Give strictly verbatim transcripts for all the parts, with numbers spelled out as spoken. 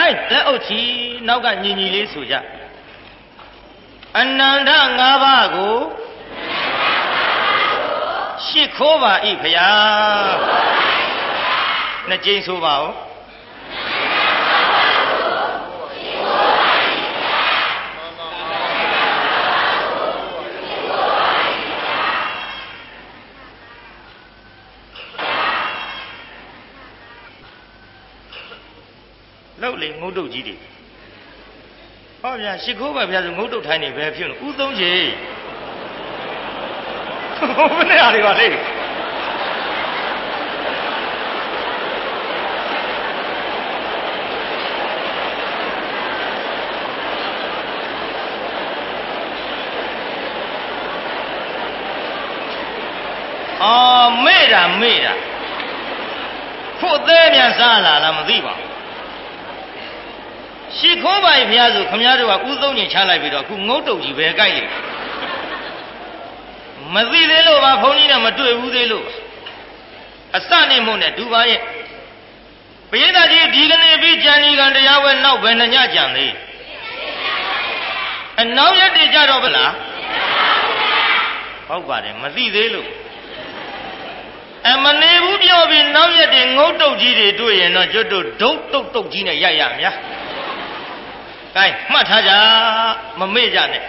gain လက်အုပ်ချီနောက်ကညီညီလေးဆိုကြအနန္တငါးပါးကိုရှစ်ခိုးပါ၏ဖျားနှစ်ကြိမ်ဆိုပါဦးလောက်လေငုတ်တုတ်ကြီးတွေဟောဗျာရှစ်ခိုးပါဗျာဆိုငုတ်တုတ်ထိုင်းနေပဲဖြစ်လို့ဥသုံးကြီးဘယ်နဲ့အားတွေပါလေအော်မေ့တာမေ့တာဖို့သေးမြန်စားလာလားမသိပါဘူးရှီခိုးပါဘုရားဆိုခမည်းတော်ကဥသုံးညင်ချလိုက်ပြီးတော့အခုငုတ်တုတ်ကြီးပဲကြိုက်လိုက်မသိသေးလို့ပါဘုန်းကြီးနဲ့မတွေ့ဘူးသေးလို့အစနေမို့နဲ့ဒူပါရဲ့ပရိသတ်ကြီးဒီကနေ့ပြီးကြံဒီကံတရားဝဲနောက်ပဲနှညကြံသေးအနောက်ရက်တွေကြတော့ဗလားဟုတ်ပါတယ်မသိသေးလို့အမနေဘူးပြောပြီးနောက်ရက်တွေငုတ်တုတ်ကြီးတွေတွေ့ရင်တော့ကျွတ်တို့ဒုတ်တုတ်တုတ်ကြီးနဲ့ရိုက်ရမြာကဲမှတ်ထားကြမမေ့ကြနဲ့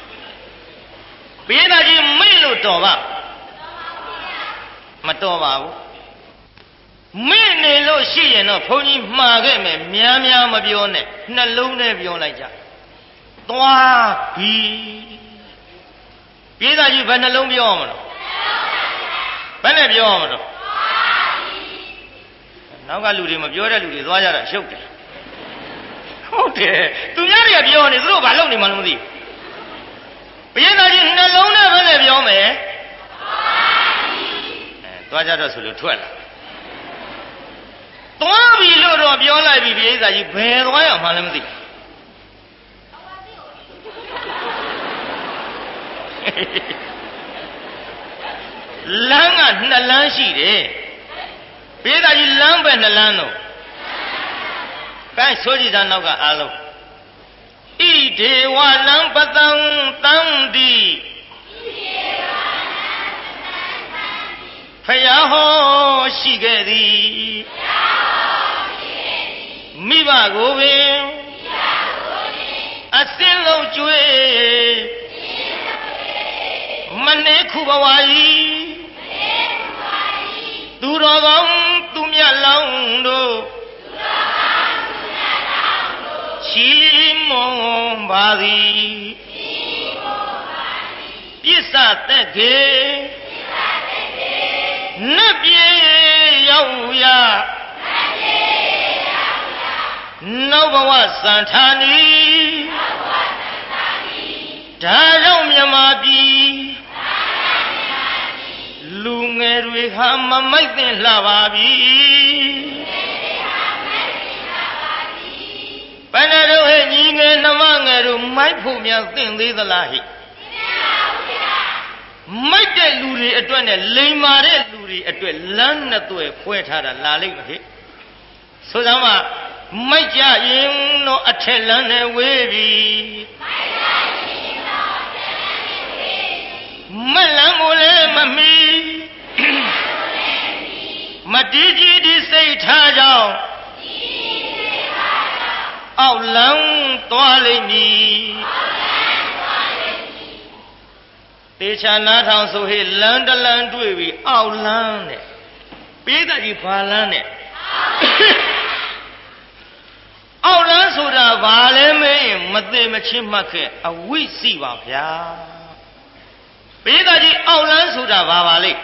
ပိဿာကြီးမေ့လို့တော်ပါမတော်ပါဘူးမေ့နေလို့ရှိရင်တော့ဘုန်းကြီးမှားခဲ့မယ်များများမပြောနဲ့နှလုံးနဲ့ပြောလိုက်ကြသွားပြီပိဿာကြီးဘယ်နှလုံးပြောမလို့ဘယ်နဲ့ပြောမလို့နောက်ကလူတွေမပြောတဲ့လူတွေသွားကြတာရှုပ်တယ်ဟုတ်တယ်သူများတွေကပြောနေသူတို့ဘာလုပ်နေမှလည်းမသိဘုရားသားကြီးနှလုံးနဲ့ပဲနဲ့ပြောမယ်အဲသွားကြတော့ဆိုလို့ထွက်လာသွားပြီလို့တော့ပြောလိုက်ပြီဘုရားသားကြီးဘယ်သွားရမှလည်းမသိလမ်းကနှစ်လမ်းရှိတယ်ဘုရားသားကြီးလမ်းပဲနှစ်လမ်းတော့ကဲဆိုကြည့်သားနောက်ကအားလုံးဣဒေဝလံပတံတံတိဖယားဟောရှိခဲ့သည်မိဘကိုပင်အစင်းလုံးကျွေးမနေခုဘဝဤသူတော်ကောင်းသူမြတ်လောင်းတို့ချီးမွမ်းပါသည်ပြစ္ဆသက်ကေနတ်ပြေရောက်ရနောက်ဘဝစံဌာနီဒါကြောင့်မြမပြည်လူငယ်တွေဟာမမိုက်သင့်လှပါပြီဘယ်နဲ့တော့ဟဲ့ညီငယ်နှမငယ်တို့မိုက်ဖို့များသင့်သေးသလားဟိမိုက်တဲ့လူတွေအတွက်နဲ့လိမ်မာတဲ့လူတွေအတွက်လမ်းနှစ်သွယ်ဖွဲထားတာလာလိမ့်မယ်ဟိဆိုစမ်းမမိုက်ကြရင်တော့အထက်လမ်းနဲ့ဝေးပြီမိုက်ကြရင်တော့အထက်လမ်းနဲ့ဝေးပြီမလန်းကိုလည်းမမီမတီးကြီးဒီစိတ်ထားကြောင်းအောက်လန်းသွားလိမ့်မည်တေချာနားထောင်ဆိုဟေ့လန်းတလန်းတွေ့ပြီအောက်လန်းနဲ့ပေးတတ်ကြီးဘာလန်းနဲ့အောက်လန်းဆိုတာဘာလဲမင်းမသိမချင်းမှတ်ခဲ့အဝိစီပါဗျာပေးတတ်ကြီးအောက်လန်းဆိုတာဘာပါလိမ့်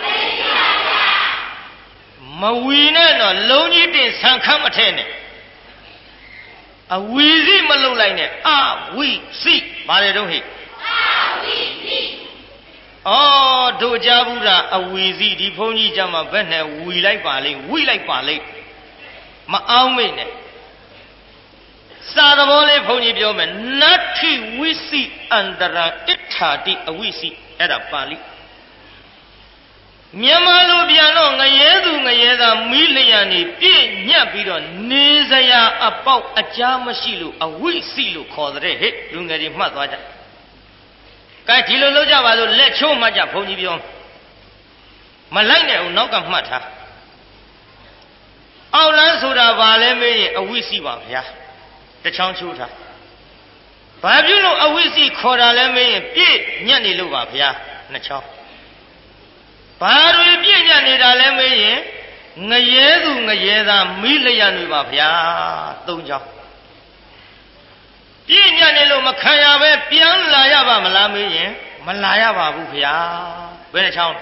မဝီနဲ့တော့လုံးကြီးတင်ဆန်ခတ်မထဲနဲ့အဝီစီမလုပ်လိုက်နဲ့အဝိစီဘာလဲတော့ဟိအဝိစီအော်တို့ကြဘူးလားအဝီစီဒီဘုန်းကြီးကြမှာဘယ်နဲ့ဝီလိုက်ပါလိမ့်ဝိလိုက်ပါလိမ့်မအောင်မိတ်နဲ့စာသဘောလေးဘုန်းကြီးပြောမယ်နတ္ထိဝိစီအန္တရာဣဋ္ဌာတိအဝိစီအဲ့ဒါပါဠိ Myamalo piano, Nayedu, Nayeda, Miliani, P. Nyapido, Nizaya, about a Jamasilu, a wee silu called the hit, Lungari Matwaja. Kaitilo Lojava, let show Maja Ponibion. Malane, Noga Mata. Our Lansoda Valeme, a wee siwa, ya. The Chanchuta. Babulo, a wee see Coraleme, P. Nyani Luva, ya, Nacho. Paru pienya ni dale meye ngayedu ngayeda milaya ni ba phya three chao pienya ni lo ma khan ya be pian la ya ba ma la meye ma la ya ba bu phya be ne chao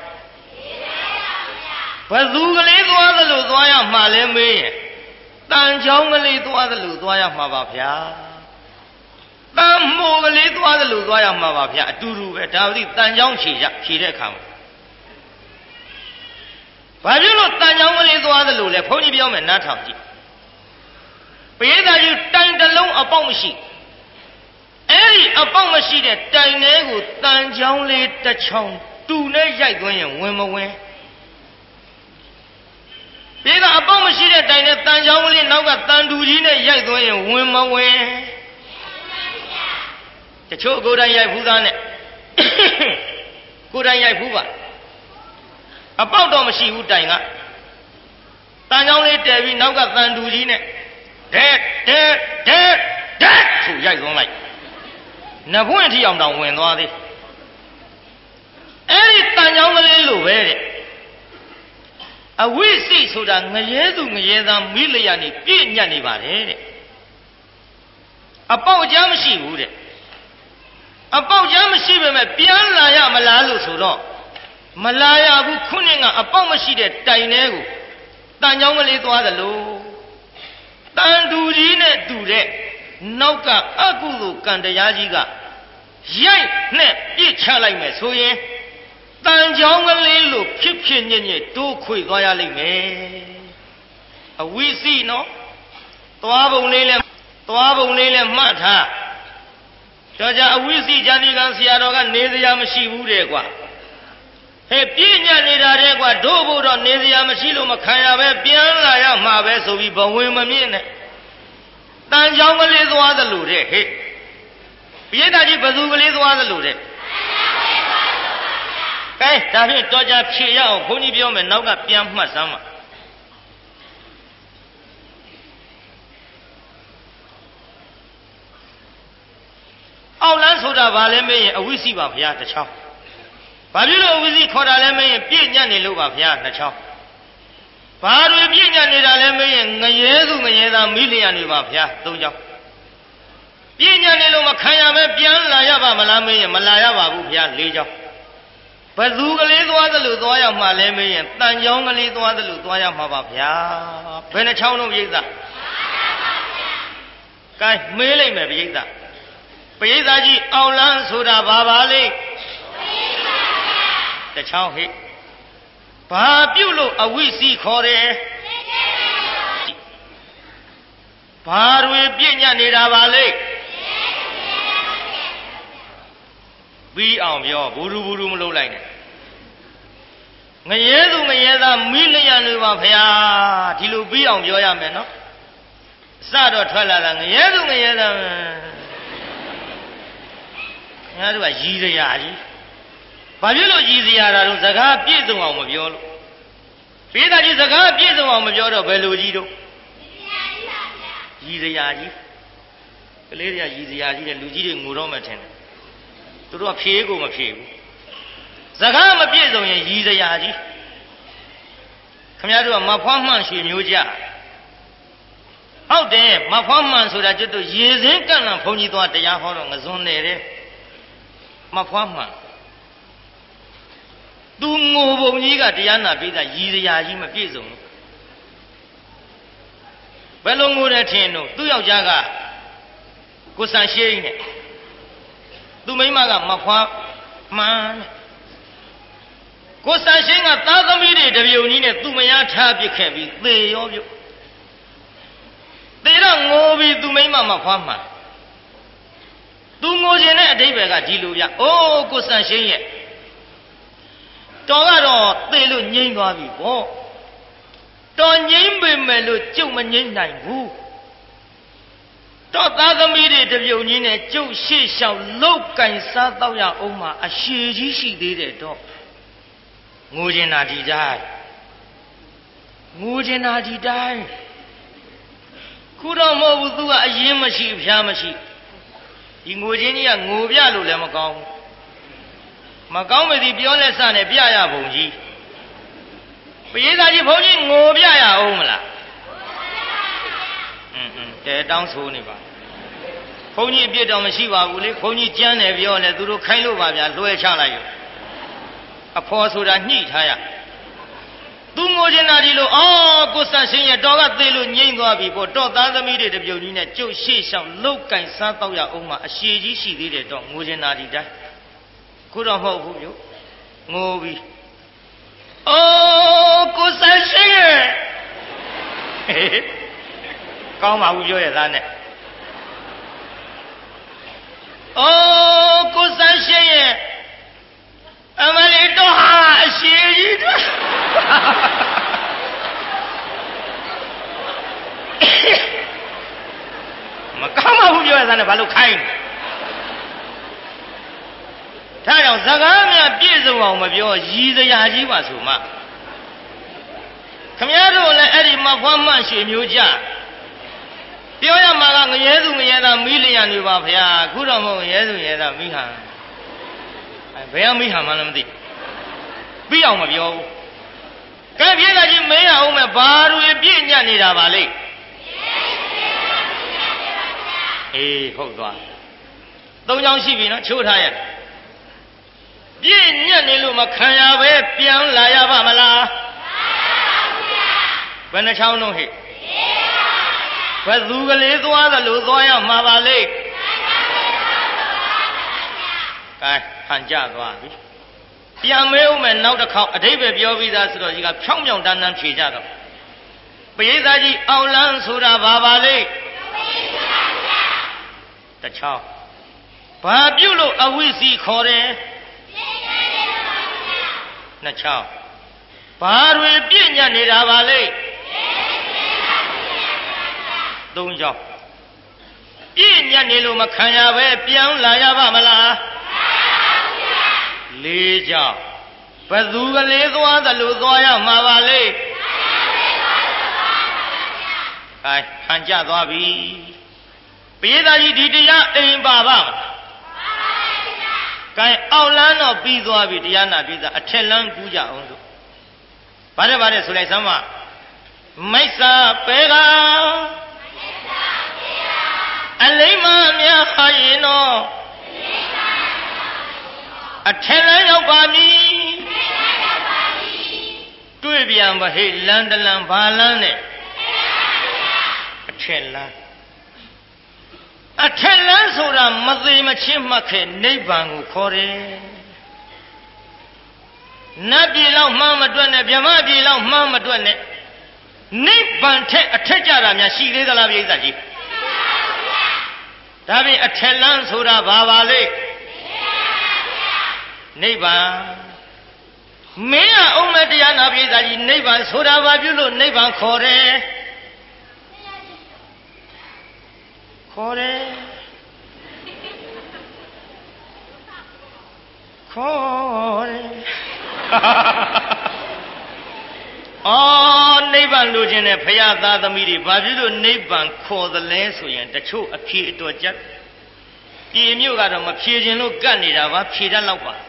Badu kale twa da lo twa ya ma le meye tan chao kale twa da lo twa ya ma ba phya tan mo kale twa da lo twa ya ma ba phya aturu be da wi tan chao chi ya chi de kha Babulo Tanjamali to the Lule, Pony Biom and Natanji. Peda you turned alone upon she. Any upon a sheet at Tanego, Tanjamali the chong, two nights going when away. Peda upon a sheet at Dine Tanjamali now got Tandujina yet going when away. The choke go down Yapudan. Go down Yapuba. About Domashi who dying up. Tanjong Devi now got Tandujine. Dead, dead, dead, dead. So Yazon like. Nabuenti on down when are they? Any Tanjong Lu very. A we see so that Nayedu Nayeda Miliani, Pinyani Bade. About Jamshi would it. About Jamshi, Pian Laya Malalu so long. Malaya bu kuninga upon machine Tainegu. Tanjongale to other low. Tandurine do that. Nauka Akulu Kandayajiga. Yai net each like so ye. Tanjongale look, keep kin do quick royally me. A we see no. Toabo Lele Toabo Lele Mata. Jaja, we see Johnny Gansiaroga, Nezia Mashi. Hey, Pinya Nida, Dobo, Nezia Machilo Makaya, Piana, Mabe, so we bow women in it. Tanjong is one the Lude, hey. Pieta Bazu is one the Lude. Hey, David Dodja Chia, Pony Biom, and Noga Piam Masama. Our Lansoda Valeme, a wissy of Yata Chow. Babulo wizi Coraleme, Pinya Niluva, Nacho. Paru Pinya Nidaleme, Nayedu, Nayeda, Million Uvapia, Doja. Pinya Niluma Kayame, Pian Layaba, Malame, Malaya Babupia, Lejo. Bazuga Lidwa the Ludoya Maleme, and Tanjong Lidwa the Ludoya Mabapia, Penachano Yiza. Kai Mele Mabida. Pedaji, Aulan Suda Babale. The chow hit. Babulo, a we see Corre. Parwe Pinya Nidavale. Be on your Buru Buru Molo line. Nayedu Mayeda, million of Haya, Tilu be on your yameno. Sado Twala, Nayedu Mayeda. How do I use the Yaji? Babulo Giziara, Zaga, Pizo on Maviolo. Peda Zaga, Pizo on Maviolo, Belugido. Giziaji. Valeria Giziaji, and Luigi Muromatin. To do a Piego Mapiego. Zaga Mapizo and Giziaji. Come out to a Mapaman, she knew ya. How dare Mapaman so that you do years in Ghana, Pony to the Yahoo, a zone there. Mapaman. Dungo Niga Diana Bida Yizia Yima Pizo. Belongo Teno, do your jaga. Kusan sharing it. Do me maga Mapa man. Kusan sharing a thousand minutes of you need to me a tab you can be they of you. They don't go with do me mamma farmer. Do more than a day bega diluya. Oh, Kusan sharing it. တော်ကတော့သေလို့ငြိမ်းသွားပြီပေါ့တော်ငြိမ်းပေမဲ့လို့ကျုပ်မငြိမ်းနိုင်ဘူးတော့သားသမီးတွေတပြုံကြီးနဲ့ကျုပ်ရှေ့လျှောက်လောက်ကင်စားတော့ရအောင်မှာအရှိကြီးရှိသေးတယ်တော့ငိုချင်တာဒီတိုင်းငိုချင်တာဒီတိုင်းခုတော့မဟုတ်ဘူး तू ကအရင်မရှိအဖျားမရှိဒီငိုချင်းကြီးကငိုပြလို့လည်းမကောင်းဘူးမကောင်းမသည်ပြောလက်စနဲ့ပြရဘုံကြီးပရိသတ်ကြီးဘုံကြီးငိုပြရအောင်မလားอืมๆတဲတောင်းဆိုနေပါဘုံကြီးအပြစ်တော့မရှိပါဘူးလေဘုံကြီးကြမ်းတယ်ပြောလဲသူတို့ခိုင်းလို့ပါဗျာလွှဲချလိုက်ရောအဖော်ဆိုတာညှိထားရသူငိုချင်တာဒီလိုအော်ကိုဆန့်ရှင်ရဲ့တော်ကသေးလို့ငြိမ့်သွားပြီပေါ့တော့သားသမီးတွေတပြုံကြီးနဲ့ကျုပ်ရှေ့လျှောက်လောက်ကင်စားတော့ရအောင်မှာအရှိကြီးရှိသေးတယ်တော့ငိုချင်တာဒီတိုင်းခုတော့မဟုတ်ဘူးမျိုးငိုပြီအော်ကိုဆန့်ရှင်ရဲ့ကောင်းပါဘူးပြောရသားနဲ့အော်ကိုဆန့်ရှင်ရဲ့အမလေးတော့ဟာအရှိကြီးတော့မကောင်းပါဘူးပြောရသားနဲ့ဘာလို့ခိုင်းဒါကြောင့်စကားများပြည့်စုံအောင်မပြောရည်စရာကြီးပါဆိုမှခမည်းတော်လည်းအဲ့ဒီမဖွားမှရွှေမျိုးကြပြောရမှာကငရဲသူငရဲသားမိလျံနေပါဗျာခုတော့မဟုတ်ငရဲသူငရဲသားမိဟံဘယ်အောင်မိဟံမှလည်းမသိပြီးအောင်မပြောဘူးကဲပြေးလာကြီးမင်းရအောင်မဲ့ဘာတွေပြည့်ညတ်နေတာပါလိမ့်အေးဟုတ်သွားသုံးချောင်းရှိပြီနော်ချိုးထားရပြည့်ညတ်နေလို့မခံရပဲပြန်လာရပါမလားဘယ်နှချောင်းလုံးဟိဘယ်သူကလေးသွားသလိုသွားရမှာပါလိမ့်ကဲဟန်ကြသွားပြီပြန်မဲဦးမယ်နောက်တစ်ခေါက်အတိတ်ပဲပြောပြီးသားဆိုတော့ဒီကဖြောင်းဖြောင်းတန်းတန်းဖြေကြတော့ပရိသတ်ကြီးအောင်လန်းဆိုတာဘာပါလိမ့်တချောင်းဘာပြုလို့အဝိစီခေါ်တယ်နှစ်ချောင်းဘာတွေပြည့်ညတ်နေတာပါလိမ့်သုံးချောင်းပြည့်ညတ်နေလို့မခံရပဲပြန်လာရပါမလားလေးချောင်းဘယ်သူကလေးသွားသလိုသွားရမှာပါလိမ့်အဲဟန်ကြသွားပြီပရိသတ်ကြီးဒီတရားအိမ်ပါပါကဲအောင်လန်းတော့ပြီးသွားပြီတရားနာပြီးသားအထက်လန်းကူးကြအောင်ဆိုဗါတဲ့ဗါတဲ့ဆိုလိုက်စမ်းမမိစ္ဆာပေကအလိမ္မာများဟာရင်တော့အထက်လန်းရောက်ပါမည်တွေ့ပြန်ပါဟိလန်းတလန်းဘာလန်းနဲ့အထက်လန်းအထက်လန်းဆိုတာမသေးမချင်းမှတ်ခဲ့နိဗ္ဗာန်ကိုခေါ်တယ်နတ်ပြည်လောက်မှန်းမတွက်နဲ့ဗြဟ္မပြည်လောက်မှန်းမတွက်နဲ့နိဗ္ဗာန်ထက်အထက်ကြတာများရှိသေးသလားပြိဿကြီးဒါဖြင့်အထက်လန်းဆိုတာဘာပါလဲနိဗ္ဗာန်မင်းရအောင်မတရားနာပြိဿကြီးနိဗ္ဗာန်ဆိုတာဘာပြုလို့နိဗ္ဗာန်ခေါ်တယ်ခေါ်တယ်ခေါ်တယ်အော်နိဗ္ဗာန်လိုချင်တဲ့ဖရာသားသမီးတွေဘာဖြစ်လို့နိဗ္ဗာန်ခေါ်သလဲဆိုရင်တချို့အဖြေအတော်ကြက်ပြည်မြို့ကတော့မဖြေခြင်းလို့ကတ်နေတာပါဖြေတတ်တော့ပါ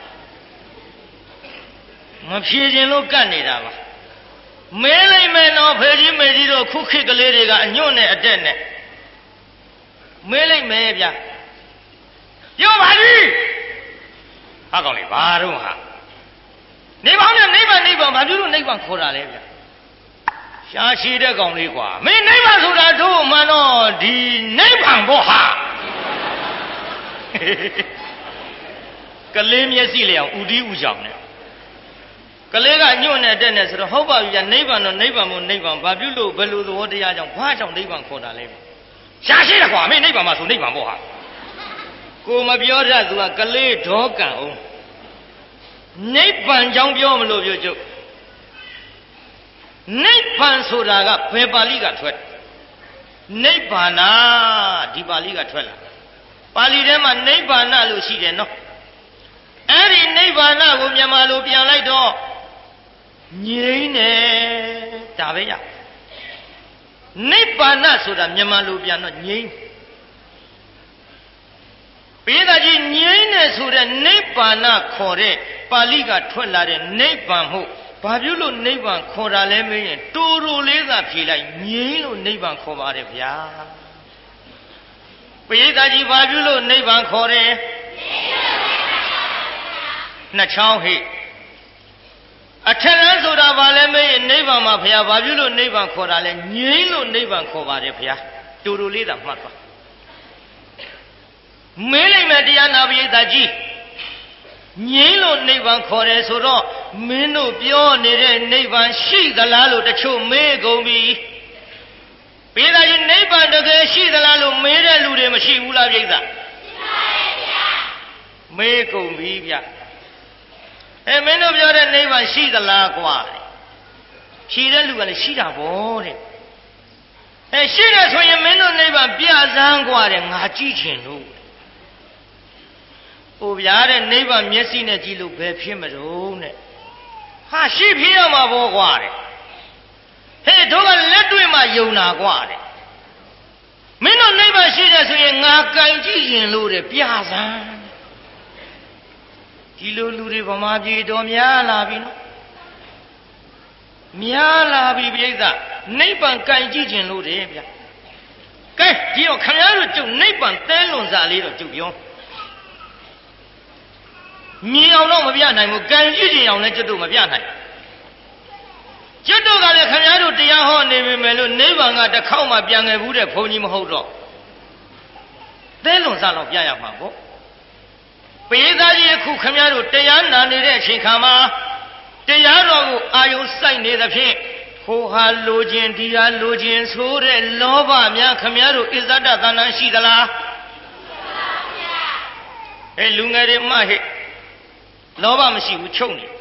မဖြေခြင်းလို့ကတ်နေတာပါမဲလိုက်မယ်နော်ဖေကြီးမေကြီးတို့ခုခေတ်ကလေးတွေကအညွန့်နဲ့အတက်နဲ့မဲလိုက်မယ်ဗျပြောပါလိဟာကောင်းလေဘာတော့ဟာနိဗ္ဗာန်နဲ့နိဗ္ဗာန်နိဗ္ဗာန်ဘာဖြစ်လို့နိဗ္ဗာန်ခေါ်တာလဲဗျရှားရှိတဲ့ကောင်လေးကွာမင်းနိဗ္ဗာန်ဆိုတာတို့မှန်တော့ဒီနိဗ္ဗာန်ဘောဟာကလေးမျက်စိလေအောင်ဥတီးဥကြောင်နဲ့ကလေးကညွန့်နဲ့တက်နဲ့ဆိုတော့ဟုတ်ပါပြီဗျနိဗ္ဗာန်တော့နိဗ္ဗာန်မို့နိဗ္ဗာန်ဘာဖြစ်လို့ဘယ်လိုသဘောတရားကြောင့်ဘာကြောင့်နိဗ္ဗာန်ခေါ်တာလဲရှားရှိတယ်ကွာမင်းနိဗ္ဗာန်မှာဆိုနိဗ္ဗာန်ဘောဟာကိုမပြောတတ်သူကကလေးဒေါကံအောင်နိဗ္ဗာန်ကြောင့်ပြောမလို့ပြောကျုပ်နိဗ္ဗာန်ဆိုတာကဘယ်ပါဠိကထွက်နိဗ္ဗာန်ဒီပါဠိကထွက်လာပါဠိထဲမှာနိဗ္ဗာန်လို့ရှိတယ်နော်အဲ့ဒီနိဗ္ဗာန်ကိုမြန်မာလိုပြန်လိုက်တော့ငြိမ်းတယ်ဒါပဲရနိဗ္ဗာန်ဆိုတာမြန်မာလိုပြန်တော့ငြိမ်းပိဋကကြီးငြိမ်းတယ်ဆိုတဲ့နိဗ္ဗာန်ခေါ်တဲ့ပါဠိကထွက်လာတဲ့နိဗ္ဗာန်ဟုတ်ဘာဖြစ်လို့နိဗ္ဗာန်ခေါ်တာလဲမင်းရင်တူတူလေးသာဖြေလိုက်ငြိမ်းလို့နိဗ္ဗာန်ခေါ်ပါတယ်ဗျာပိဋကကြီးဘာဖြစ်လို့နိဗ္ဗာန်ခေါ်တယ်နှစ်ချောင်းဟိအထက်လန်းဆိုတာဘာလဲမင်းရင်နိဗ္ဗာန်မှာဘုရားဘာဖြစ်လို့နိဗ္ဗာန်ခေါ်တာလဲငြိမ်းလို့နိဗ္ဗာန်ခေါ်ပါတယ်ဗျာတူတူလေးသာမှတ်ပါမင်းလိုက်မဲ့တရားနာပိဋကကြီးငြိမ်းလို့နိဗ္ဗာန်ခေါ်တယ်ဆိုတော့မင်းတို့ပြောနေတဲ့နိဗ္ဗာန်ရှိသလားလို့တချို့မေးကုန်ပြီပိဋကကြီးနိဗ္ဗာန်တကယ်ရှိသလားလို့မေးတဲ့လူတွေမရှိဘူးလားပိဋကရှိပါရဲ့ဗျာမေးကုန်ပြီဗျအဲမင်းတို့ပြောတဲ့နိဗ္ဗာန်ရှိသလားကွာဖြေတဲ့လူကလည်းရှိတာဗောတဲ့အဲရှိတယ်ဆိုရင်မင်းတို့နိဗ္ဗာန်ပြစမ်းကွာတဲ့ငါကြည့်ချင်လို့ဟိုဗျာတဲ့နိဗ္ဗာန်မျက်စိနဲ့ကြည့်လို့ဘယ်ဖြစ်မလို့တဲ့ဟာရှိဖြစ်ရမှာဗောကွာတဲ့ဟဲ့တို့ကလက်တွေ့မှယုံတာကွာတဲ့မင်းတို့နိဗ္ဗာန်ရှိတယ်ဆိုရင်ငါကြိုင်ကြည့်ရင်လို့တဲ့ပြစမ်းဒီလိုလူတွေဗမာပြည်တော်များလာပြီနော်များလာပြီပြိဿနိဗ္ဗာန်ကြိုင်ကြည့်ခြင်းလို့တယ်ဗျကဲဒီတော့ခင်ဗျားတို့ကျုပ်နိဗ္ဗာန်တဲလွန်စားလေးတော့ကျုပ်ပြောမြင်အောင်တော့မပြနိုင်ဘူးကြိုင်ကြည့်ခြင်းအောင်လည်းကျုပ်တို့မပြနိုင်ကျုပ်တို့ကလည်းခင်ဗျားတို့တရားဟောနေပြီမယ်လို့နိဗ္ဗာန်ကတစ်ခေါက်မှပြန်ခဲ့ဘူးတဲ့ဘုန်းကြီးမဟုတ်တော့တဲလွန်စားတော့ပြရမှာပေါ့ပိဋကကြီးအခုခမည်းတော်တရားနာနေတဲ့အချိန်ခါမှာတရားတော်ကိုအာယုံစိုက်နေသဖြင့်ဟိုဟာလိုခြင်းဒီဟာလိုခြင်းဆိုတဲ့လောဘများခမည်းတော်အစ္ဆဒသဏ္ဍာန်ရှိသလားရှိပါဗျာအဲလူငယ်တွေမှဟဲ့လောဘမရှိဘူးချုပ်နေ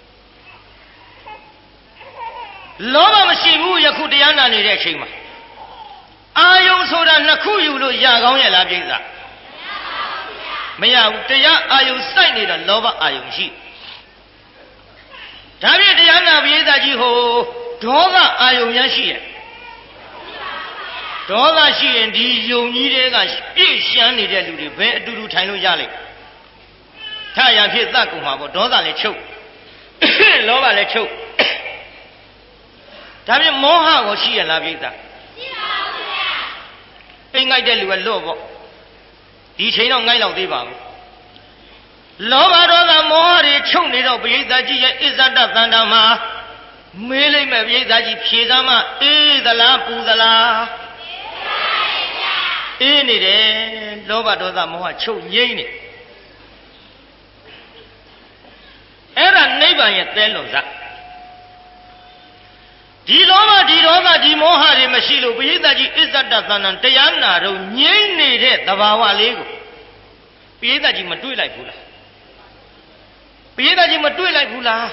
လောဘမရှိဘူးယခုတရားနာနေတဲ့အချိန်မှာအာယုံဆိုတာနှစ်ခုယူလို့ရကောင်းရဲ့လားပြိဿမရဘူးတရားအာယုံစိုက်နေတာလောဘအာယုံရှိဒါဖြင့်တရားနာပိဋကကြီးဟိုဒေါသအာယုံများရှိရဲ့ဒေါသရှိရင်ဒီယုံကြီးတွေကပြည့်ရှမ်းနေတဲ့လူတွေဘယ်အတူတူထိုင်လို့ရလိမ့်ထရဖြစ်သတ်ကုန်မှာပေါ့ဒေါသလည်းချုပ်လောဘလည်းချုပ်ဒါဖြင့်မောဟကိုရှိရလားပိဋကရှိပါဘူးဗျာအိမ်ငိုက်တဲ့လူကလွတ်ပေါ့ဒီချိန်တော့ငိုက်တော့သေးပါဘူးလောဘဒေါသမောဟတွေချုပ်နေတော့ပိဋကကြီးရဲ့အစ္ဆဒသန္တာမှာမေးလိုက်မဲ့ပိဋကကြီးဖြေသားမအေးသလားပူသလားအေးနေတယ်လောဘဒေါသမောဟချုပ်ငြိမ့်နေအဲ့ဒါနိဗ္ဗာန်ရဲ့သဲလွန်စားဒီလောဘဒီဒေါသဒီမောဟတွေမရှိလို့ပိဋကကြီးအစ္ဆဒသန္တာတရားနာတော့ငြိမ့်နေတဲ့သဘာဝလေးကိုပိဋကကြီးမတွေ့လိုက်ဘူးလားပိဋကကြီးမတွေ့လိုက်ဘူးလား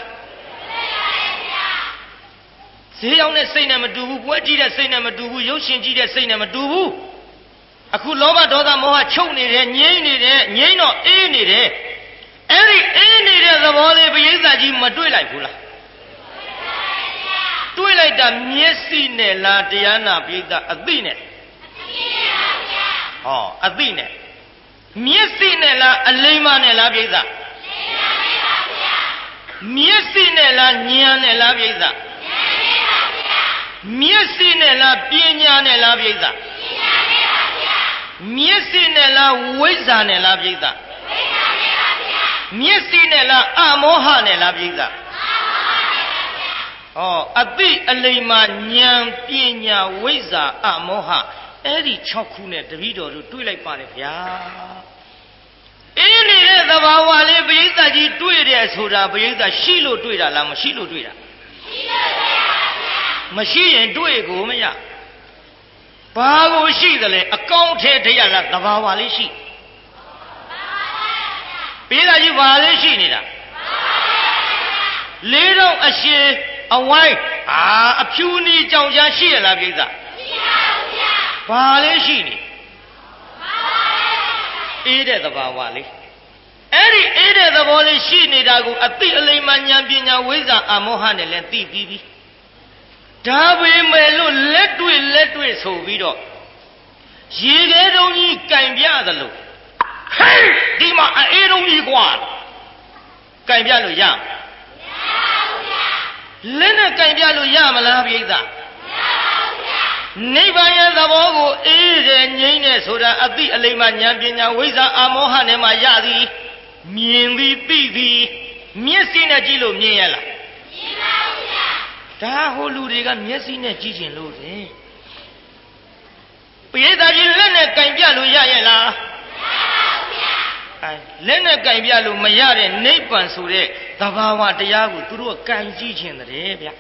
ဈေးရောက်တဲ့စိတ်နဲ့မတူဘူးပွဲကြည့်တဲ့စိတ်နဲ့မတူဘူးရုပ်ရှင်ကြည့်တဲ့စိတ်နဲ့မတူဘူးအခုလောဘဒေါသမောဟချုပ်နေတယ်ငြိမ့်နေတယ်ငြိမ့်တော့အေးနေတယ်အဲ့ဒီအေးနေတဲ့သဘောလေးပိဋကကြီးမတွေ့လိုက်ဘူးလားတွေ့လိုက်တာမျက်စိနဲ့လားတရားနာပိဋကအသိနဲ့ဟောအသိနဲ့မျက်စိနဲ့လားအလိမ္မာနဲ့လားပိဋကမျက်စိနဲ့လားဉာဏ်နဲ့လားပိဋကမျက်စိနဲ့လားပညာနဲ့လားပိဋကမျက်စိနဲ့လားဝိဇ္ဇာနဲ့လားပိဋကမျက်စိနဲ့လားအမောဟနဲ့လားပိဋကဟောအသိအလိမ္မာဉာဏ်ပညာဝိဇ္ဇာအမောဟအဲ့ဒီ၆ခုနဲ့တပည့်တော်တို့တွေ့လိုက်ပါတယ်ဗျာအင်းနေတဲ့သဘာဝလေးပိဋကကြီးတွေ့တယ်ဆိုတာပိဋကရှိလို့တွေ့တာလားမရှိလို့တွေ့တာရှိလို့တွေ့ပါဗျာမရှိရင်တွေ့ကိုမရဘာကိုရှိတယ်လဲအကောင့်ထဲတည်းရလားသဘာဝလေးရှိပိဋကကြီးဘာလေးရှိနေတာလေးတော့အရှင်အဝိုင်းအာအဖြူနီကြောင်ချမ်းရှိရလားပြိဿရှိပါဘူးဗျာဘာလေးရှိနေအေးတဲ့သဘာဝလေးအဲ့ဒီအေးတဲ့သဘောလေးရှိနေတာကိုအသိအလိမ္မာဉာဏ်ပညာဝိဇ္ဇာအမောဟနဲ့လည်းသိပြီးပြီဒါပေမဲ့လို့လက်တွေ့လက်တွေ့ဆိုပြီးတော့ရေခဲတုံးကြီးကင်ပြသလိုဟေးဒီမှာအေးတုံးကြီးကွာကင်ပြလို့ရမလက်နဲ့ကင်ပြလို့ရမလားပြိဿမရပါဘူးဗျာနိဗ္ဗာန်ရဲ့သဘောကိုအေးတယ်ငြိမ့်တယ်ဆိုတာအသိအလိမ္မာဉာဏ်ပညာဝိဇ္ဇာအမောဟနဲ့မှရသည်မြင်သည်သိသည်မျက်စိနဲ့ကြည့်လို့မြင်ရလားမြင်ပါဘူးဗျာဒါဟိုလူတွေကမျက်စိနဲ့ကြည့်ကျင်လို့တယ်ပိဋကကြီးလက်နဲ့ကင်ပြလို့ရရဲ့လားမရပါဘူးဗျာအဲလက်နဲ့ကင်ပြလို့မရတဲ့နိဗ္ဗာန်ဆိုတဲ့သဘာဝတရားကိုသူတို့ကကင်ကြည့်ခြင်းတဲ့ဗျာ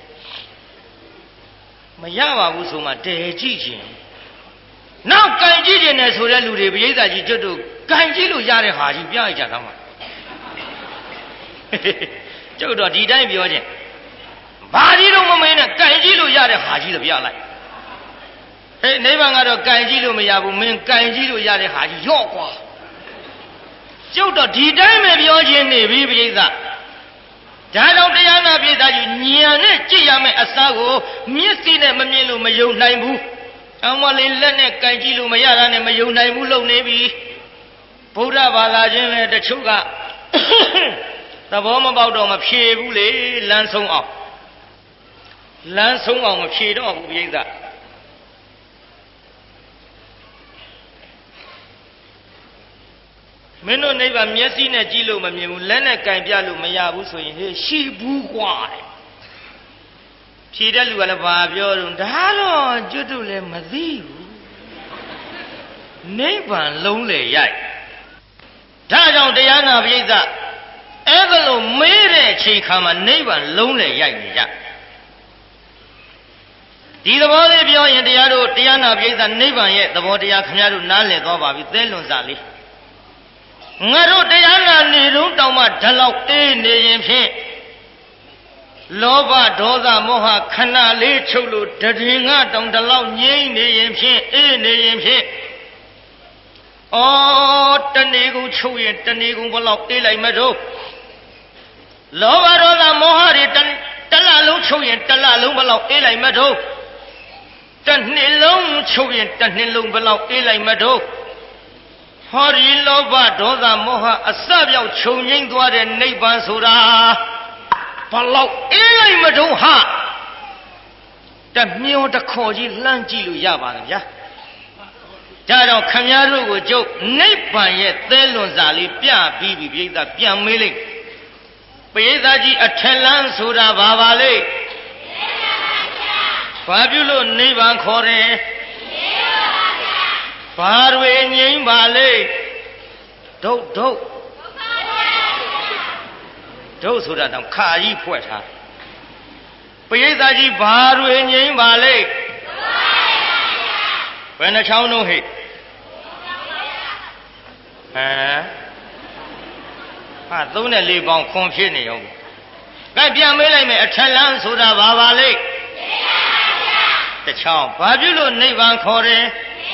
မရပါဘူးဆိုမှတဲကြည့်ခြင်းနောက်ကင်ကြည့်ခြင်းနဲ့ဆိုတဲ့လူတွေပိဋကကြီးကျွတ်တို့ကင်ကြည့်လို့ရတဲ့ဟာကြီးပြရကြတော့မှာကျုပ်တော့ဒီတိုင်းပြောခြင်းဘာကြီးတော့မမင်းနဲ့ကင်ကြည့်လို့ရတဲ့ဟာကြီးလို့ပြလိုက်ဟေးနိဗ္ဗာန်ကတော့ကင်ကြည့်လို့မရဘူးမင်းကင်ကြည့်လို့ရတဲ့ဟာကြီးရော့ကွာကျုပ်တော့ဒီတိုင်းပဲပြောခြင်းနေပြီပြိဿဒါကြောင့်တရားနာပြိဿကြီးဉာဏ်နဲ့ကြည့်ရမယ့်အစားကိုမျက်စိနဲ့မမြင်လို့မယုံနိုင်ဘူးအမလေးလက်နဲ့ကင်ကြည့်လို့မရတာနဲ့မယုံနိုင်ဘူးလုံနေပြီဗုဒ္ဓဘာသာချင်းလည်းတချို့ကသဘောမပေါက်တော့မဖြေဘူးလေလမ်းဆုံးအောင်လမ်းဆုံးအောင်မဖြေတော့ဘူးပြိဿမင်းတို့နိဗ္ဗာန်မျက်စိနဲ့ကြည့်လို့မမြင်ဘူးလက်နဲ့ကင်ပြလို့မရဘူးဆိုရင်ဟေးရှိဘူးကွာတဲ့ဖြေတဲ့လူကလည်းဘာပြောတော့ဒါတော့ကျွတ်တို့လည်းမသိဘူးနိဗ္ဗာန်လုံးလေရိုက်ဒါကြောင့်တရားနာပရိသတ်အဲ့ဒါလို့မေးတဲ့အချိန်ခါမှာနိဗ္ဗာန်လုံးလေရိုက်နေကြဒီသဘောလေးပြောရင်တရားတို့တရားနာပရိသတ်နိဗ္ဗာန်ရဲ့သဘောတရားခင်ဗျားတို့နားလည်သွားပါပြီသဲလွန်စားလေးငါတို့တရားနာနေတော့တောင်မှဓလောက်အေးနေရင်ဖြင့်လောဘဒေါသမောဟခဏလေးချုပ်လို့တရင်ကတောင်ဓလောက်ငြိမ့်နေရင်ဖြင့်အေးနေရင်ဖြင့်ဩတဏီကိုချုပ်ရင်တဏီကိုဘလောက်အေးလိုက်မတော့လောဘဒေါသမောဟတွေတလလုံးချုပ်ရင်တလလုံးဘလောက်အေးလိုက်မတော့တနှစ်လုံးချုပ်ရင်တနှစ်လုံးဘလောက်အေးလိုက်မတော့ဟောဒီလောဘဒေါသမောဟအစပြောက်ခြုံငိမ့်သွားတဲ့နိဗ္ဗာန်ဆိုတာဘလောက်အေးလိုက်မတော့ဟာတမျောတခေါ်ကြီးလှမ်းကြည့်လို့ရပါတယ်ဗျာဒါကြောင့်ခမည်းတော်ကိုကျုပ်နိဗ္ဗာန်ရဲ့သဲလွန်စာလေးပြပြီးပြီပြိဿပြန်မေးလိုက်ပိဋကကြီးအထက်လန်းဆိုတာဘာပါလဲဘာပြုလို့နိဗ္ဗာန်ခေါ်တယ်ဘာတွေငြိမ်းပါလေဒုတ်ဒုတ်ဒုတ်ဆိုတာတော့ခါကြီးဖွဲ့ထားပိဋကကြီးဘာတွေငြိမ်းပါလေဘယ်နှချောင်းလုံးဟိဟမ်ဟာသုံးနဲ့လေးပေါင်းခွန်ဖြစ်နေအောင်ကဲပြန်မေးလိုက်မယ်အထက်လန်းဆိုတာဘာပါလဲတချောင်းဘာပြုလို့နိဗ္ဗာန်ခေါ်တယ်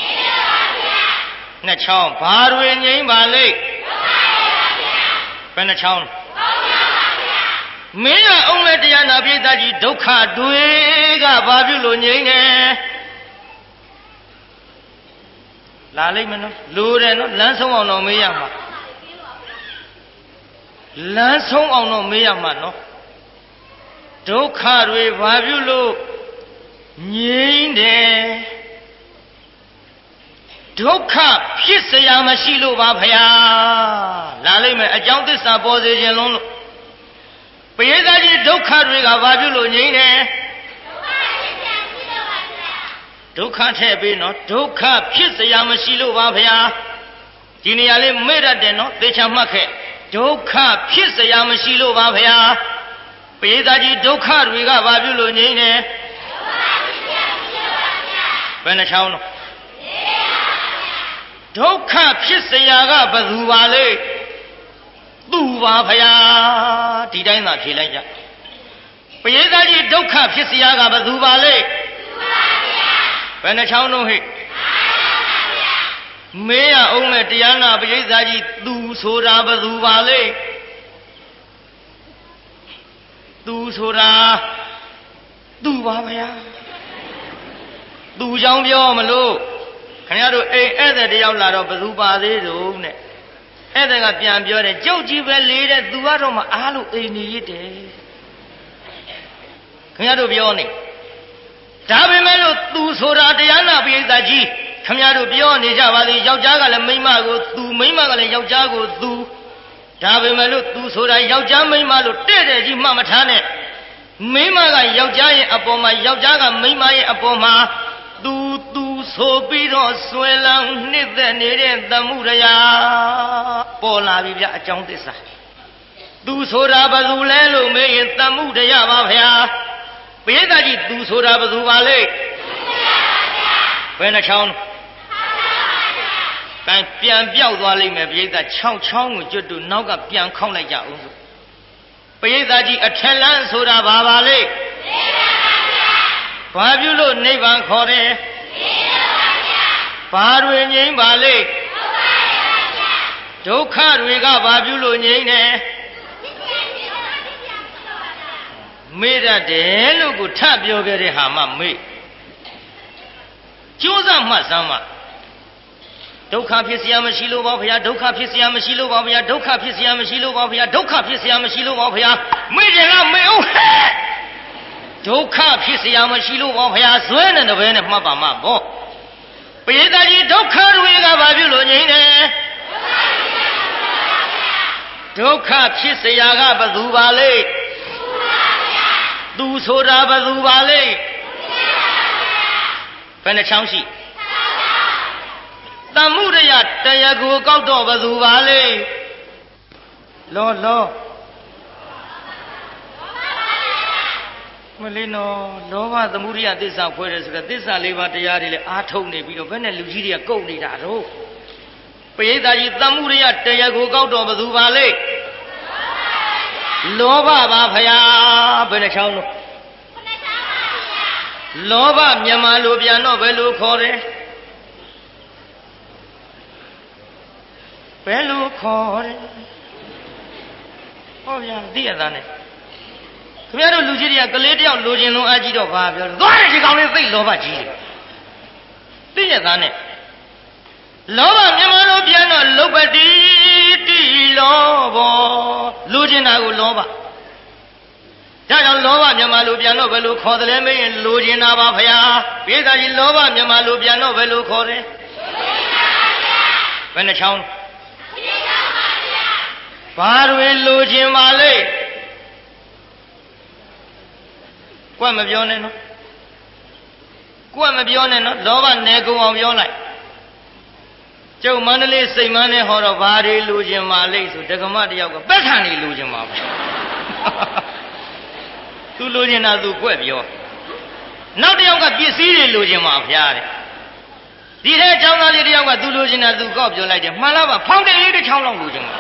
နှစ်ချောင်းဘာတွေငြိမ်းပါလိမ့်ဘယ်နှချောင်းမင်းရအောင်လဲတရားနာပိဋကကြီးဒုက္ခတွေကဘာပြုလို့ငြိမ်းတယ်လာလိမ့်မနော်လူတယ်နော်လမ်းဆုံးအောင်တော့မေးရမှာလမ်းဆုံးအောင်တော့မေးရမှာနော်ဒုက္ခတွေဘာပြုလို့ငြိမ်းတယ်ဒုက္ခဖြစ်เสียမရှိလို့ပါဖယားလာလိမ့်မယ်အကြောင်းသစ္စာပေါ်စေခြင်းလုံးလို့ပိဋကကြီးဒုက္ခတွေကဘာပြုလို့ငြိမ်းတယ်ဒုက္ခထည့်ပေးနော်ဒုက္ခဖြစ်เสียမရှိလို့ပါဖယားဒီနေရာလေးမေ့ရတဲ့နော်သေချာမှတ်ခဲ့ဒုက္ခဖြစ်เสียမရှိလို့ပါဖယားပိဋကကြီးဒုက္ခတွေကဘာပြုလို့ငြိမ်းတယ်ဘယ်နှချောင်းနော်ဒုက္ခဖြစ်เสียကဘယ်သူပါလဲသူပါဖယားဒီတိုင်းသာဖြေလိုက်ကြပရိသတ်ကြီးဒုက္ခဖြစ်เสียကဘယ်သူပါလဲဘယ်နှချောင်းလုံးဟိမေးရအောင်မဲ့တရားနာပရိသတ်ကြီးသူဆိုတာဘယ်သူပါလဲသူဆိုတာသူပါဗျာသူကြောင့်ပြောမလို့ခင်ဗျားတို့အိမ်ဧည့်သည်တယောက်လာတော့ဘယ်သူပါသေးတုံးနဲ့ဧည့်သည်ကပြန်ပြောတယ်ကြုတ်ကြီးပဲလေးတဲ့သူကတော့မအားလို့အိမ်နေရတဲ့ခင်ဗျားတို့ပြောနေဒါပေမဲ့လို့သူဆိုတာတရားနာပရိသတ်ကြီးခင်ဗျားတို့ပြောနေကြပါလေယောက်ျားကလည်းမိန်းမကိုသူမိန်းမကလည်းယောက်ျားကိုသူဒါပေမဲ့လို့သူဆိုတာယောက်ျားမိန်းမလို့တဲ့တဲ့ကြီးမှမထားနဲ့မိန်းမကယောက်ျားရဲ့အပေါ်မှာယောက်ျားကမိန်းမရဲ့အပေါ်မှာသူသူဆိုပြီးတော့ဆွဲလန်းနှစ်သက်နေတဲ့သမှုတရားပေါ်လာပြီဗျအကြောင်းသစ္စာသူဆိုတာဘယ်သူလဲလို့မေးရင်သမှုတရားပါဗျာပိဋကကြီးသူဆိုတာဘယ်သူပါလဲဘယ်နှချောင်းကဲပြန်ပြောက်သွားလိမ့်မယ်ပိဋကခြောက်ချောင်းကိုကျွတ်တူနောက်ကပြန်ခေါက်လိုက်ကြအောင်ဆိုပိဋကကြီးအထက်လန်းဆိုတာဘာပါလဲဘာပြုလို့နိဗ္ဗာန်ခေါ်တယ်ဘာတွေငြိမ်းပါလဲဒုက္ခတွေကဘာပြုလို့ငြိမ်းတယ်မေ့ရတယ်လို့ကိုထပြောခဲ့တဲ့ဟာမှမေ့ကြိုးစားမှတ်စမ်းမှဒုက္ခဖြစ်เสียမရှိလို့ပါဗျာဒုက္ခဖြစ်เสียမရှိလို့ပါဗျာဒုက္ခဖြစ်เสียမရှိလို့ပါဗျာဒုက္ခဖြစ်เสียမရှိလို့ပါဗျာမေ့တယ်လားမေ့အောင်ဟဲ့ဒုက္ခဖြစ်เสียမရှိလို့ပါဗျာဇွဲနဲ့တပည့်နဲ့မှတ်ပါမှပေါ့ပိဋကကြီးဒုက္ခတွေကဘာပြုလို့ငြိမ်းတယ်ဒုက္ခဖြစ်เสียကဘယ်သူပါလဲသူဆိုတာဘယ်သူပါလဲဘယ်နှချောင်းရှိသမှုရယတရားကိုကောက်တော့ဘယ်သူပါလဲလောလောမလေးနော်လောဘသမှုရယသစ္စာဖွဲတယ်ဆိုတော့သစ္စာလေးပါးတရားတွေလည်းအားထုတ်နေပြီးတော့ဘယ်နဲ့လူကြီးတွေကကုတ်နေတာတော့ပိဋကကြီးသမှုရယတရားကိုကောက်တော့ဘယ်သူပါလဲလောဘပါဖရာဘယ်နှချောင်းလို့လောဘမြန်မာလိုပြန်တော့ဘယ်လိုခေါ်တယ်ဘယ်လိုခေါ်တယ်ဟောဗျာသိရသားနဲ့ခင်ဗျားတို့လူကြီးတွေကကလေးတယောက်လိုချင်လုံးအားကြီးတော့ဘာပြောလဲသွားတယ်ဒီကောင်လေးသိလောဘကြီးတယ်သိရသားနဲ့လောဘမြန်မာလိုပြန်တော့လုပတိတိလောဘောလူချင်တာကိုလောဘဒါကြောင့်လောဘမြန်မာလိုပြန်တော့ဘယ်လိုခေါ်တယ်လဲမေးရင်လူချင်တာပါဗျာပိဋကကြီးလောဘမြန်မာလိုပြန်တော့ဘယ်လိုခေါ်တယ်ဘယ်နှချောင်းဘာတွေလိုချင်ပါလဲကွက်မပြောနဲ့နော်ကွက်မပြောနဲ့နော်လောဘနယ်ကုန်အောင်ပြောလိုက်ကျုပ်မန္တလေးစိတ်မန်းနဲ့ဟောတော့ဘာတွေလိုချင်ပါလဲဆိုဒကမတယောက်ကပက်ဆံနေလိုချင်ပါဘူးသူလိုချင်တာသူကွက်ပြောနောက်တယောက်ကပစ္စည်းတွေလိုချင်ပါဗျာတဲ့ဒီထဲအကြောင်းသားလေးတယောက်ကသူလိုချင်တာသူကောက်ပြောလိုက်တယ်မှန်လားပါဖောင်းတယ်လေးတစ်ချောင်းလောက်လိုချင်ပါ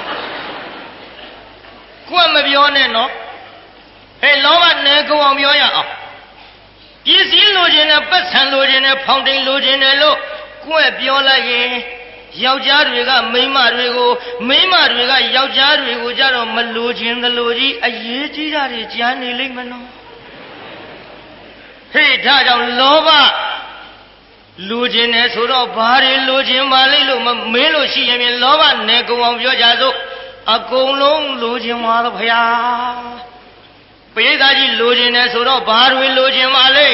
ကွက်မပြောနဲ့နော်ဟဲ့လောဘနယ်ကုန်အောင်ပြောရအောင်ပစ္စည်းလိုချင်တဲ့ပတ်ဆံလိုချင်တဲ့ဖောင်းတယ်လိုချင်တယ်လို့ကွက်ပြောလိုက်ရင်ယောက်ျားတွေကမိန်းမတွေကိုမိန်းမတွေကယောက်ျားတွေကိုကြတော့မလိုချင်သလိုကြီးအရေးကြီးတာတွေကြားနေလိမ့်မနော်ဟေ့ဒါကြောင့်လောဘလိုချင်တယ်ဆိုတော့ဘာတွေလိုချင်ပါလိမ့်လို့မင်းလို့ရှိရင်လောဘနယ်ကုန်အောင်ပြောကြစို့အကုန်လုံးလိုချင်ပါတော့ဗျာပိဋကကြီးလိုချင်တယ်ဆိုတော့ဘာတွေလိုချင်ပါလိမ့်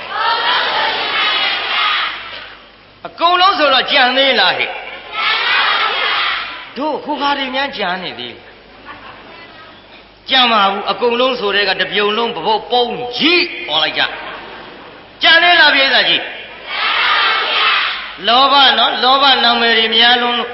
အကုန်လုံးဆိုတော့ကြံသေးလားဟဲ့တို့ခုခါတွေများကြံနေသေးကြံပါဘူးအကုန်လုံးဆိုတဲ့ကတပြုံလုံးပပုတ်ပုံးကြီးဟောလိုက်ကြကြံသေးလားပိဋကကြီးလောဘနော်လောဘနာမည်တွေများလုံးလို့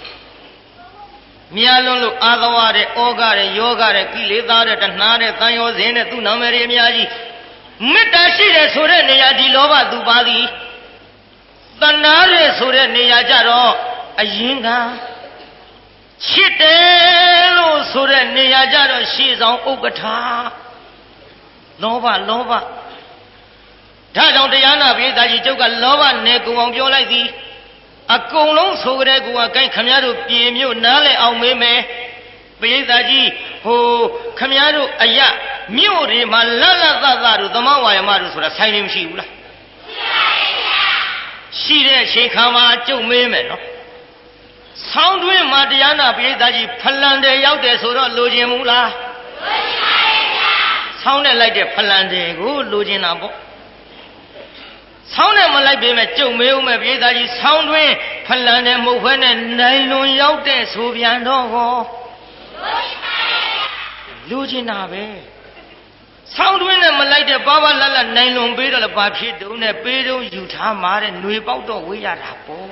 များလုံးလို့အာသဝတဲ့ဩဃတဲ့ယောဂတဲ့ကိလေသာတဲ့တဏှာတဲ့တန်ရောစဉ်တဲ့သူ့နာမည်တွေအများကြီးမေတ္တာရှိတယ်ဆိုတဲ့နေရာဒီလောဘသူပါသည်တဏှာတဲ့ဆိုတဲ့နေရာကြတော့အရင်ကချစ်တယ်လို့ဆိုတဲ့နေရာကြတော့ရှေ့ဆောင်ဥက္ကဋ္ဌလောဘလောဘဒါကြောင့်တရားနာပိဋကကြီးကျုပ်ကလောဘနဲ့ကုံအောင်ပြောလိုက်သည်အကုန်လုံးဆိုကြတဲ့ကူကကိုင်းခမည်းတော်ပြေမြို့နားလဲအောင်မေးမယ်ပိဋကကြီးဟိုခမည်းတော်အယမြို့တွေမှာလတ်လတ်သသတို့သမဝါယမတို့ဆိုတာဆိုင်နေမရှိဘူးလားရှိတဲ့အချိန်ခါမှာကျုပ်မေးမယ်နော်ဆောင်းတွင်းမှာတရားနာပိဋကကြီးဖလန်တယ်ရောက်တယ်ဆိုတော့လိုချင်ဘူးလားလိုချင်ပါရဲ့ဗျာဆောင်းနဲ့လိုက်တဲ့ဖလန်တယ်ကိုလိုချင်တာပေါ့ဆောင်းနဲ့မလိုက်ပေမဲ့ကျုပ်မေးဦးမယ်ပိဋကကြီးဆောင်းတွင်းဖလန်တယ်မဟုတ်ဘဲနဲ့နိုင်လွန်ရောက်တဲ့ဆိုပြန်တော့ဟောလိုချင်ပါရဲ့ဗျာလိုချင်တာပဲဆောင်းတွင်းနဲ့မလိုက်တဲ့ဘာဘာလတ်လတ်နိုင်လွန်ပေးတော့လည်းဘာဖြစ်တုံးနဲ့ပေးတုံးယူထားမှာတဲ့ຫນွေပေါက်တော့ဝေးရတာပေါ့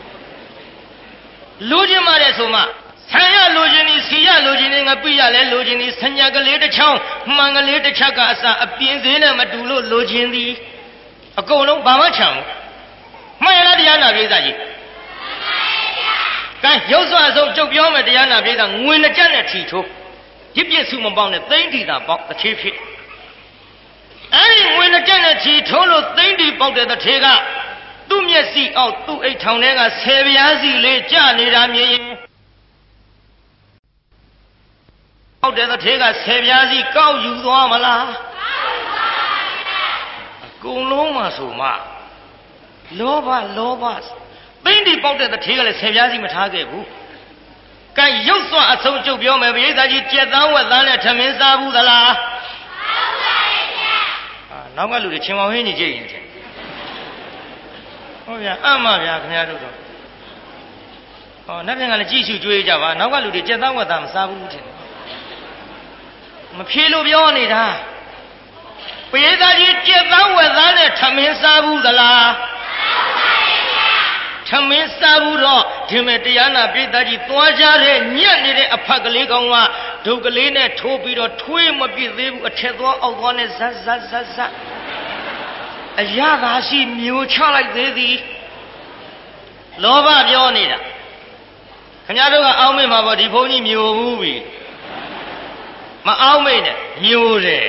လိုချင်ပါတယ်ဆိုမှဆံရလိုချင်ဒီစီရလိုချင်နေငါပြရလဲလိုချင်ဒီဆညာကလေးတစ်ချောင်းမှန်ကလေးတစ်ချက်ကအစအပြင်းသေးနဲ့မတူလို့လိုချင်သည်အကုန်လုံးဘာမှချမ်းဘူးမှန်ရလားတရားနာပိဋကကြီးမှန်ပါရဲ့ဗျာကဲရုပ်စွာအဆုံးကျုပ်ပြောမယ်တရားနာပိဋကငွေနှစ်ကျပ်နဲ့ထီထိုးရစ်ပြည့်စုမပေါင်းနဲ့သိမ့်ထီတာပေါက်တစ်သေးဖြစ်အဲ့ဒီငွေနှစ်ကျပ်နဲ့ထီထိုးလို့သိမ့်ထီပေါက်တဲ့တစ်သေးကသူ့မျက်စိအောက်သူ့အိတ်ထောင်ထဲကဆယ်ပြားစီလေးကျနေတာမြင်ရင်အောက်တဲ့တစ်သေးကဆယ်ပြားစီကောက်ယူသွားမလားကောက်ယူသွားပါဗျာအကုန်လုံးမှဆိုမှလောဘလောဘသိမ့်ထီပေါက်တဲ့တစ်သေးကလည်းဆယ်ပြားစီမထားခဲ့ဘူးကဲရုပ်စွာအဆုံးကျုပ်ပြောမယ်ပရိသတ်ကြီးကြက်သားဝက်သားနဲ့ထမင်းစားဘူးသလားစားပါရဲ့ဗျာအာနောက်ကလူတွေချင်းမောင်ဟင်းကြီးကြည့်ရင်ချင်းဟုတ်ဗျာအမှန်ဗျာခင်ဗျားတို့တော့ဟောနောက်ပြန်ကလည်းကြည့်ရှုကြွေးကြပါနောက်ကလူတွေကြက်သားဝက်သားမစားဘူးထင်တယ်မဖြေလို့ပြောနေတာပရိသတ်ကြီးကြက်သားဝက်သားနဲ့ထမင်းစားဘူးသလားထမင်းစားဘူးတော့ဒီမဲ့တရားနာပိဋကကြီးသွားကြတဲ့ညက်နေတဲ့အဖက်ကလေးကောင်ကဒုတ်ကလေးနဲ့ထိုးပြီးတော့ထွေးမပြည့်သေးဘူးအထက်သွားအောက်သွားနဲ့ဇက်ဇက်ဇက်ဇက်အရသာရှိမျိုးချလိုက်သေးသည်လောဘပြောနေတာခင်ဗျားတို့ကအောင်းမေ့မှာပေါ့ဒီဘုန်းကြီးမျိုးဘူးပြီမအောင်းမေ့နဲ့မျိုးတယ်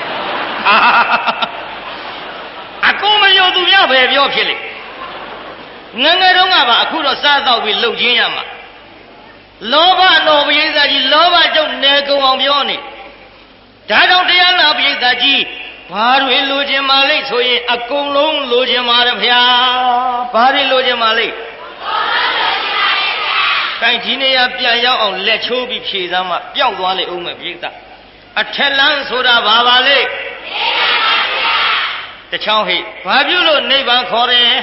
အကုန်မမျိုးသူများပဲပြောဖြစ်လေငငယ်တုန်းကပါအခုတော့စားတော့ပြီးလှုပ်ချင်းရမှာလောဘတော်ပိဋကကြီးလောဘကျုပ်နေကုံအောင်ပြောနေဒါကြောင့်တရားနာပိဋကကြီးဘာတွေလိုချင်ပါလိမ့်ဆိုရင်အကုန်လုံးလိုချင်ပါတယ်ဗျာဘာတွေလိုချင်ပါလိမ့်တိုင်းဒီနေရာပြန်ရောက်အောင်လက်ချိုးပြီးဖြေစမ်းမှပျောက်သွားလေဦးမယ်ပိဋကအထက်လန်းဆိုတာဘာပါလိမ့်တချောင်းဟိဘာပြုလို့နိဗ္ဗာန်ခေါ်တယ်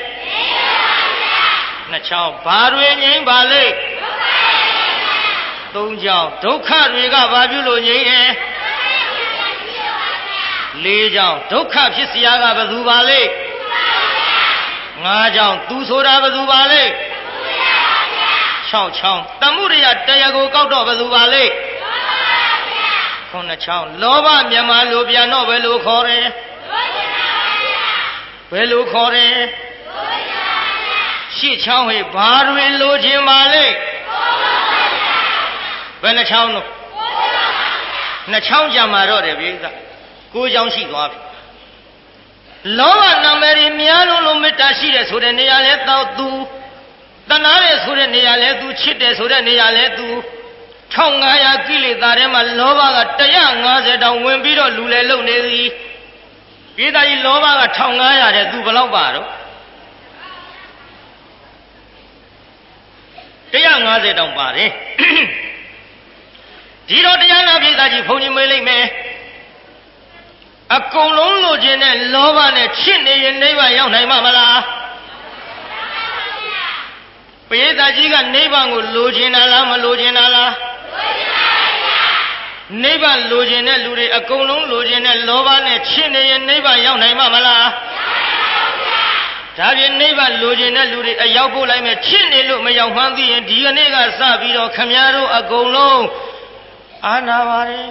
နှစ်ချောင်းဘာတွေငြိမ်းပါလိမ့်သုံးချောင်းဒုက္ခတွေကဘာပြုလို့ငြိမ်းတယ်လေးချောင်းဒုက္ခဖြစ်စရာကဘယ်သူပါလိမ့်ငါးချောင်းသူဆိုတာဘယ်သူပါလိမ့်၆ချောင်းတမှုရိယတရားကိုကောက်တော့ဘယ်သူပါလိမ့်ခုနှစ်ချောင်းလောဘမြန်မာလိုပြန်တော့ဘယ်လိုခေါ်တယ်ဘယ်လိုခေါ်တယ်ရှစ်ချောင်းဟဲ့ဘာတွေလိုချင်ပါလိမ့်ဘယ်နှချောင်းလို့နှစ်ချောင်းကြမှာတော့တယ်ပြည်သားကိုးချောင်းရှိသွားပြီလောဘနာမည်များလုံးလုံးမေတ္တာရှိတယ်ဆိုတဲ့နေရာလဲတော့သူတဏှာရဲ့ဆိုတဲ့နေရာလဲသူချစ်တယ်ဆိုတဲ့နေရာလဲသူ၁၅၀၀ကိလေသာထဲမှာလောဘက၁၅၀တောင်ဝင်ပြီးတော့လူလေလုံနေသည်ပြည်သားကြီးလောဘက၁၅၀၀တဲ့သူဘယ်လောက်ပါတော့၁၅၀တောင်ပါတယ်ဒီတော့တရားနာပိဋကကြီးဘုန်းကြီးမေးလိုက်မယ်အကုန်လုံးလိုချင်တဲ့လောဘနဲ့ချစ်နေရင်နိဗ္ဗာန်ရောက်နိုင်မှာမလားပိဋကကြီးကနိဗ္ဗာန်ကိုလိုချင်တာလားမလိုချင်တာလားလိုချင်ပါဗျာနိဗ္ဗာန်လိုချင်တဲ့လူတွေအကုန်လုံးလိုချင်တဲ့လောဘနဲ့ချစ်နေရင်နိဗ္ဗာန်ရောက်နိုင်မှာမလားဒါဖြင့်နိဗ္ဗာန်လိုချင်တဲ့လူတွေအရောက်ဖို့လိုက်မယ်ချစ်နေလို့မရောက်မှန်းသိရင်ဒီကနေ့ကစပြီးတော့ခမည်းတော်အကုန်လုံးအာနာပါတယ်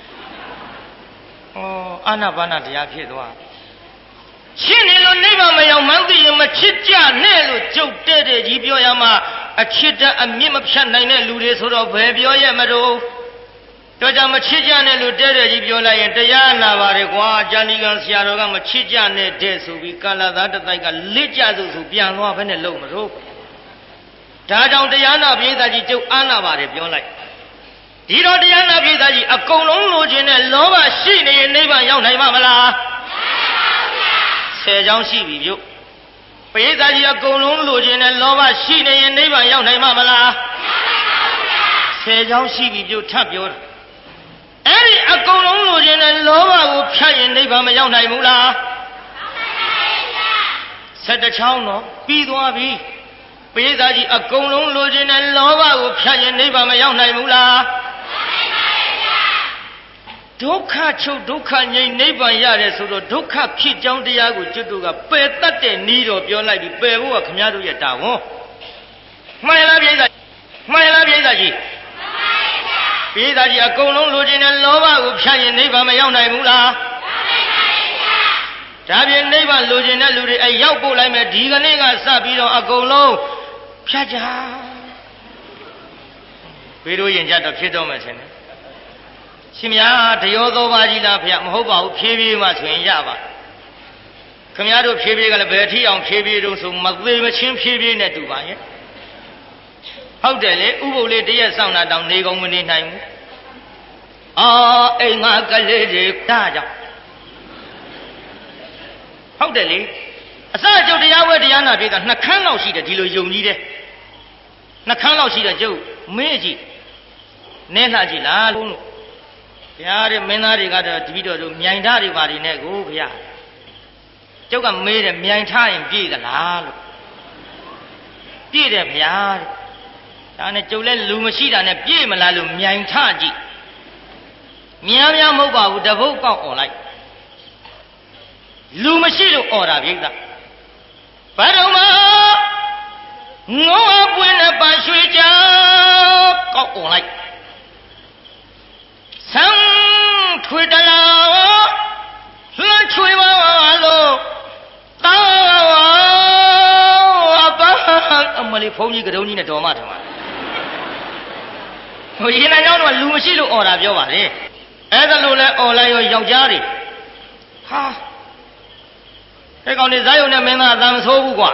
ဩအာနာပါနာတရားဖြစ်သွားချစ်နေလို့နိဗ္ဗာန်မရောက်မှန်းသိရင်မချစ်ကြနဲ့လို့ကြုတ်တဲ့တဲ့ကြီးပြောရမှာအချစ်တဲ့အမြင့်မဖြတ်နိုင်တဲ့လူတွေဆိုတော့ဘယ်ပြောရမလို့တော့ကြမချစ်ကြနဲ့လို့တဲ့တဲ့ကြီးပြောလိုက်ရင်တရားနာပါတယ်ကွာဂျာနီကန်ဆရာတော်ကမချစ်ကြနဲ့တဲ့ဆိုပြီးကာလသားတစ်တိုက်ကလစ်ကြစို့ဆိုပြန်သွားဘဲနဲ့လုံးမလို့ဒါကြောင့်တရားနာပိဋကကြီးကျုပ်အားနာပါတယ်ပြောလိုက်ဒီတော့တရားနာပိဋကကြီးအကုန်လုံးလိုချင်တဲ့လောဘရှိနေရင်နိဗ္ဗာန်ရောက်နိုင်မှာမလားဆယ်ချောင်းရှိပြီပြုပိဋကကြီးအကုန်လုံးလိုချင်တဲ့လောဘရှိနေရင်နိဗ္ဗာန်ရောက်နိုင်မှာမလားဆယ်ချောင်းရှိပြီပြုထပ်ပြောတာအဲ့ဒီအကုန်လုံးလိုချင်တဲ့လောဘကိုဖြတ်ရင်နိဗ္ဗာန်မရောက်နိုင်ဘူးလားဆက်တစ်ချောင်းတော့ပြီးသွားပြီပိဋကကြီးအကုန်လုံးလိုချင်တဲ့လောဘကိုဖြတ်ရင်နိဗ္ဗာန်မရောက်နိုင်ဘူးလားဒုက္ခချုပ်ဒုက္ခငြိမ်းနိဗ္ဗာန်ရတယ်ဆိုတော့ဒုက္ခဖြစ်ကြောင်းတရားကိုကျွတ်တို့ကပယ်တတ်တဲ့နည်းတော့ပြောလိုက်ပြီးပယ်ဖို့ကခမည်းတော်ရဲ့တာဝန်မှန်လားပိဋကမှန်လားပိဋကကြီးပိဋကကြီးအကုန်လုံးလိုချင်တဲ့လောဘကိုဖြတ်ရင်နိဗ္ဗာန်မရောက်နိုင်ဘူးလားဒါပြင်နိဗ္ဗာန်လိုချင်တဲ့လူတွေအဲရောက်ပို့လိုက်မယ်ဒီကနေ့ကစပြီးတော့အကုန်လုံးဖြတ်ကြဘေးတို့ရင်ကြတော့ဖြစ်တော့မယ်ဆင်တယ်ရှင်များတရောသောပါကြီးလားဖေမဟုတ်ပါဘူးဖြည်းဖြည်းမှဆိုရင်ရပါခင်ဗျားတို့ဖြည်းဖြည်းကလည်းဘယ်ထိအောင်ဖြည်းဖြည်းတုံးဆိုမသေးမချင်းဖြည်းဖြည်းနဲ့တူပါရဲ့ဟုတ်တယ်လေဥပုပ်လေးတရက်ဆောင်တာတောင်နေကုန်မနေနိုင်ဘူးအာအိမ်ငါကလေးတွေဒါကြောင့်ဟုတ်တယ်လေအစကျုပ်တရားဝဲတရားနာပြေးတာနှစ်ခန်းလောက်ရှိတယ်ဒီလိုယုံကြည်တယ်နှစ်ခန်းလောက်ရှိတယ်ကျုပ်မင်းကြည့်နဲလှကြည့်လားလို့ဘုရားတဲ့မင်းသားတွေကတော့တပည့်တော်တို့မြိုင်ထားတွေပါနေနဲ့ကိုဘုရားကျုပ်ကမေးတယ်မြိုင်ထားရင်ပြေးသလားလို့ပြေးတယ်ဘုရားတဲ့ဒါနဲ့ကျုပ်လည်းလူမရှိတာနဲ့ပြေးမလားလို့မြိုင်ထကြည့်များများမဟုတ်ပါဘူးတပုတ်ကောက်អော်လိုက်လူမရှိလို့អော်တာပြိဿဘာတော့မှငေါအပွင့်နဲ့ပန်းရွှေချကောက်អော်လိုက်ဆန်းထွေတလာလှမ်းချွေပါလို့တောင်းအပန်းအမလေးဖုန်းကြီးကတုံးကြီးနဲ့တော်မှထမှာဟိုရင်နိုင်ကြောင်းတော့လူမရှိလို့អော်တာပြောပါလေအဲ့ဒါလို့လဲអော်လိုက်ရောယောက်ျားတွေဟာအဲ့ကောင်တွေဇာယုံနဲ့မင်းသားအသာမဆိုးဘူးကွာ